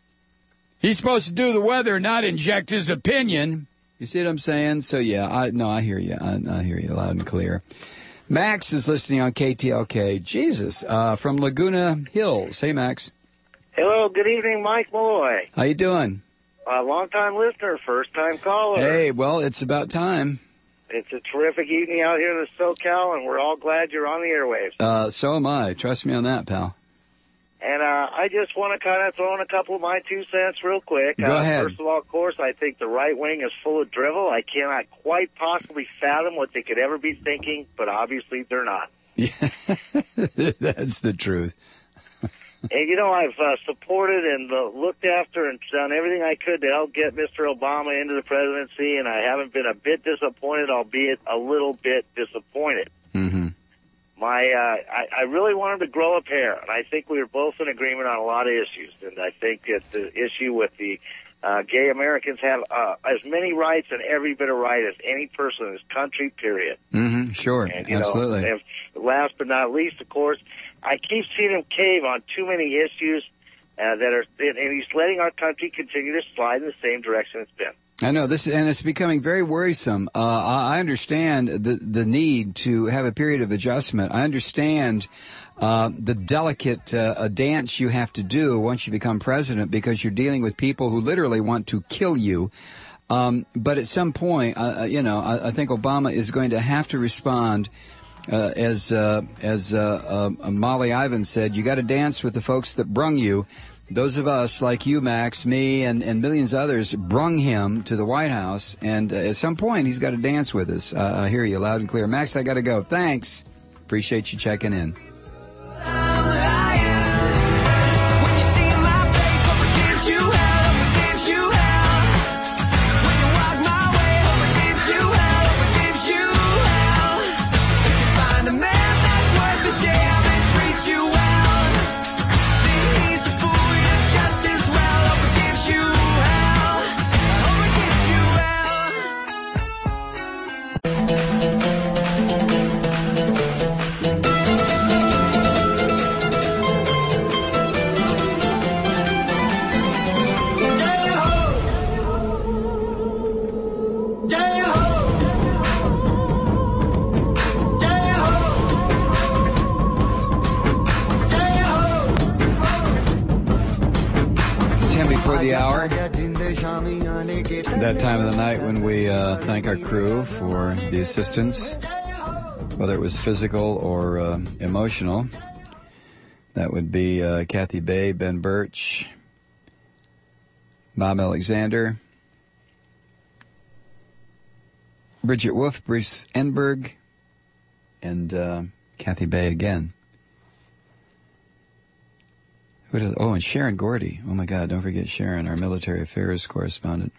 He's supposed to do the weather, not inject his opinion. You see what I'm saying? So, yeah, I no, I hear you. I, I hear you loud and clear. Max is listening on K T L K. Jesus, uh, from Laguna Hills. Hey, Max. Hello, good evening, Mike Malloy. How you doing? A long-time listener, first-time caller. Hey, well, it's about time. It's a terrific evening out here in the SoCal, and we're all glad you're on the airwaves. Uh, so am I. Trust me on that, pal. And uh, I just want to kind of throw in a couple of my two cents real quick. Go uh, ahead. First of all, of course, I think the right wing is full of drivel. I cannot quite possibly fathom what they could ever be thinking, but obviously they're not. Yeah, that's the truth. And, you know, I've uh, supported and uh, looked after and done everything I could to help get Mister Obama into the presidency, and I haven't been a bit disappointed, albeit a little bit disappointed. Mm-hmm. My, uh, I, I really want him to grow a pair, and I think we were both in agreement on a lot of issues. And I think that the issue with the uh, gay Americans have uh, as many rights and every bit of right as any person in this country, period. Mm-hmm. Sure, and, you absolutely. Know, and last but not least, of course, I keep seeing him cave on too many issues uh, that are, and he's letting our country continue to slide in the same direction it's been. I know this, and it's becoming very worrisome. Uh, I understand the the need to have a period of adjustment. I understand uh, the delicate uh, dance you have to do once you become president, because you're dealing with people who literally want to kill you. Um, but at some point, uh, you know, I, I think Obama is going to have to respond. Uh, as uh, as uh, uh, Molly Ivins said, you got to dance with the folks that brung you. Those of us, like you, Max, me, and, and millions of others, brung him to the White House. And uh, at some point, he's got to dance with us. Uh, I hear you loud and clear. Max, I got to go. Thanks. Appreciate you checking in. The hour, that time of the night when we uh, thank our crew for the assistance, whether it was physical or uh, emotional. That would be uh, Kathy Bay, Ben Birch, Bob Alexander, Bridget Wolf, Bruce Enberg, and uh, Kathy Bay again. Oh, and Sharon Gordy. Oh, my God, don't forget Sharon, our military affairs correspondent.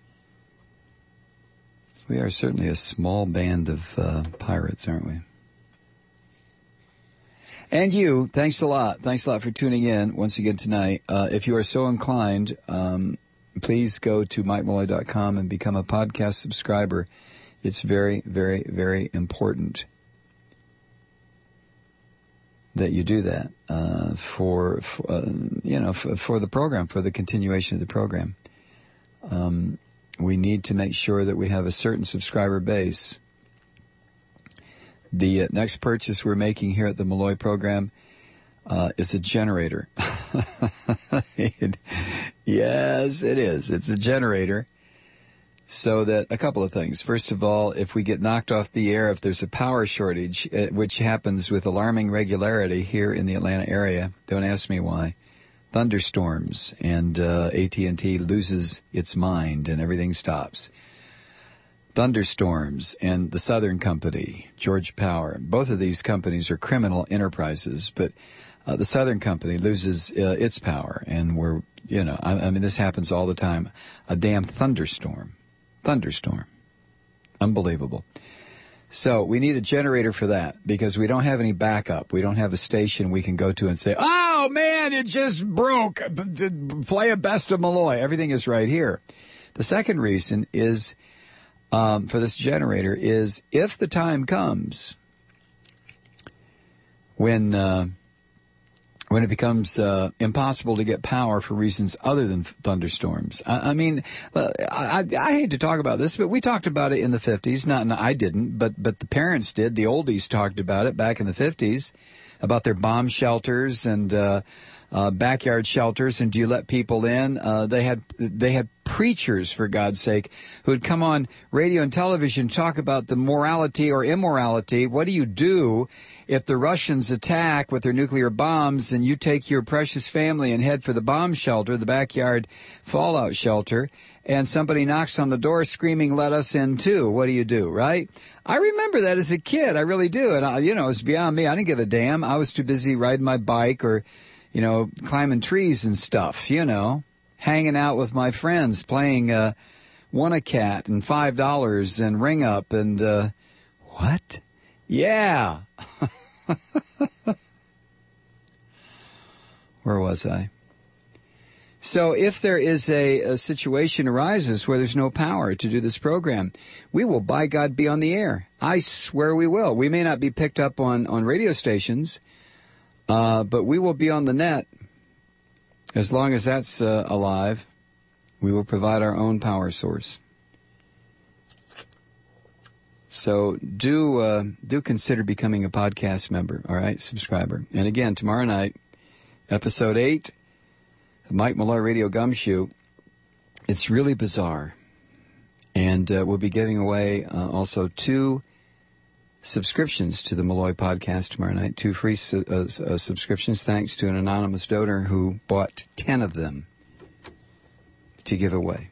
We are certainly a small band of uh, pirates, aren't we? And you, thanks a lot. Thanks a lot for tuning in once again tonight. Uh, if you are so inclined, um, please go to mike malloy dot com and become a podcast subscriber. It's very, very, very important. that you do that uh, for, for uh, you know for, for the program, for the continuation of the program. Um, we need to make sure that we have a certain subscriber base. The uh, next purchase we're making here at the Malloy program uh, is a generator. it, yes, it is. It's a generator. So that a couple of things. First of all, if we get knocked off the air, if there's a power shortage, uh, which happens with alarming regularity here in the Atlanta area, don't ask me why. Thunderstorms, and uh, A T and T loses its mind and everything stops. Thunderstorms and the Southern Company, Georgia Power. Both of these companies are criminal enterprises, but uh, the Southern Company loses uh, its power, and we're, you know, I, I mean, this happens all the time. A damn thunderstorm. Thunderstorm. Unbelievable. So we need a generator for that because we don't have any backup. We don't have a station we can go to and say, oh, man, it just broke. Play a Best of Malloy. Everything is right here. The second reason is um, for this generator is if the time comes when uh, when it becomes uh, impossible to get power for reasons other than thunderstorms. I, I mean, I, I, I hate to talk about this, but we talked about it in the fifties. Not, no, I didn't, but but the parents did. The oldies talked about it back in the fifties, about their bomb shelters and uh, uh, backyard shelters. And do you let people in? Uh, they had they had preachers, for God's sake, who would come on radio and television and talk about the morality or immorality. What do you do if the Russians attack with their nuclear bombs and you take your precious family and head for the bomb shelter, the backyard fallout shelter, and somebody knocks on the door screaming, let us in too? What do you do, right? I remember that as a kid. I really do. And, I, you know, it's beyond me. I didn't give a damn. I was too busy riding my bike or, you know, climbing trees and stuff, you know, hanging out with my friends, playing uh, One-A-Cat and five dollars and Ring Up and, uh, what? Yeah. Where was I? So if there is a, a situation arises where there's no power to do this program, we will, by God, be on the air. I swear we will. We may not be picked up on, on radio stations, uh, but we will be on the net. As long as that's uh, alive, we will provide our own power source. So do uh, do consider becoming a podcast member, all right, subscriber. And again, tomorrow night, episode eight of Mike Malloy Radio Gumshoe. It's really bizarre. And uh, we'll be giving away uh, also two subscriptions to the Malloy podcast tomorrow night, two free su- uh, uh, subscriptions, thanks to an anonymous donor who bought ten of them to give away.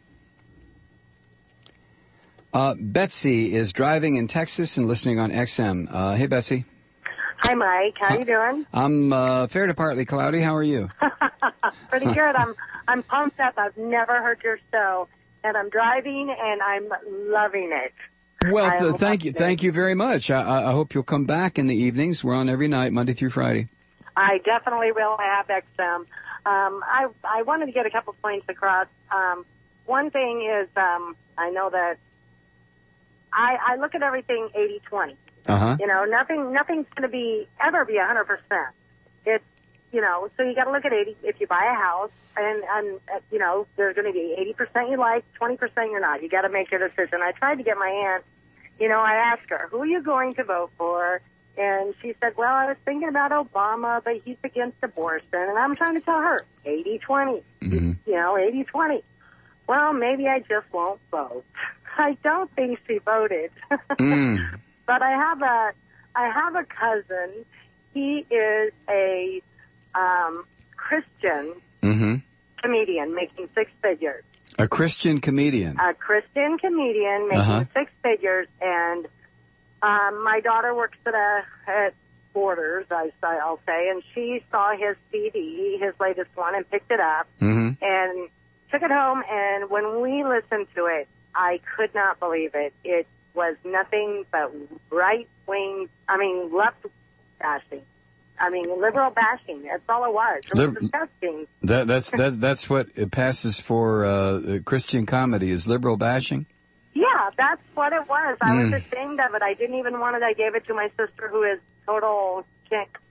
Uh, Betsy is driving in Texas and listening on X M. Uh, hey, Betsy. Hi, Mike. How you doing? I'm uh, fair to partly cloudy. How are you? Pretty good. I'm I'm pumped up. I've never heard your show, and I'm driving, and I'm loving it. Well, th- thank you. It. Thank you very much. I, I hope you'll come back in the evenings. We're on every night, Monday through Friday. I definitely will. I have X M. Um, I I wanted to get a couple points across. Um, one thing is um, I know that I, I look at everything eighty twenty. Uh-huh. You know, nothing nothing's going to be ever be one hundred percent. It's, you know, so you got to look at eighty. If you buy a house, and, and uh, you know, there's going to be eighty percent you like, twenty percent you're not. You got to make your decision. I tried to get my aunt, you know, I asked her, who are you going to vote for? And she said, well, I was thinking about Obama, but he's against abortion. And I'm trying to tell her, eighty twenty, mm-hmm. you know, eighty twenty. Well, maybe I just won't vote. I don't think she voted. mm. But I have a, I have a cousin. He is a um, Christian mm-hmm. comedian making six figures. A Christian comedian. A Christian comedian making uh-huh. six figures, and um, my daughter works at a at Borders, I, I'll say, and she saw his C D, his latest one, and picked it up mm-hmm. and took it home. And when we listened to it, I could not believe it. It was nothing but right-wing, I mean, left bashing. I mean, liberal bashing. That's all it was. It was Lib- disgusting. That, that's, that's, that's what it passes for uh, Christian comedy, is liberal bashing? Yeah, that's what it was. I mm. was ashamed of it. I didn't even want it. I gave it to my sister, who is total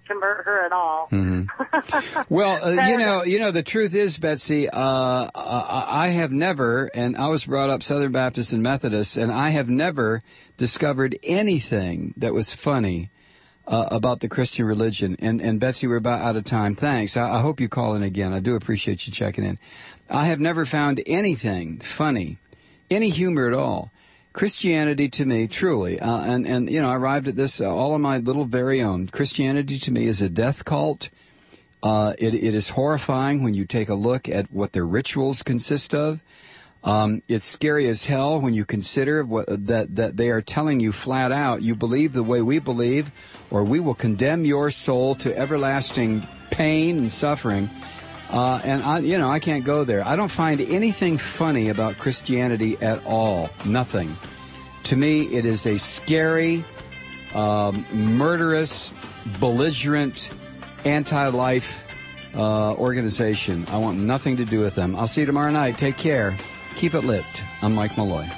convert her at all. Mm-hmm. Well, uh, you know, you know, the truth is, Betsy, uh, I have never, and I was brought up Southern Baptist and Methodist, and I have never discovered anything that was funny uh, about the Christian religion. And, and Betsy, we're about out of time. Thanks. I, I hope you call in again. I do appreciate you checking in. I have never found anything funny, any humor at all. Christianity to me, truly, uh, and, and, you know, I arrived at this uh, all on my little very own. Christianity to me is a death cult. Uh, it, it is horrifying when you take a look at what their rituals consist of. Um, it's scary as hell when you consider what, that, that they are telling you flat out, you believe the way we believe, or we will condemn your soul to everlasting pain and suffering. Uh, and, I, you know, I can't go there. I don't find anything funny about Christianity at all. Nothing. To me, it is a scary, um, murderous, belligerent, anti-life uh, organization. I want nothing to do with them. I'll see you tomorrow night. Take care. Keep it lit. I'm Mike Malloy.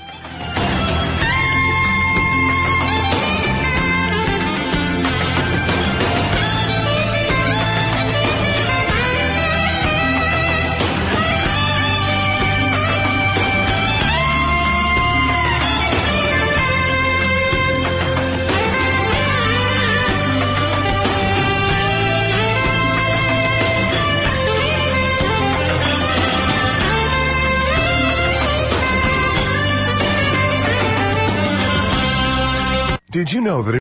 Did you know that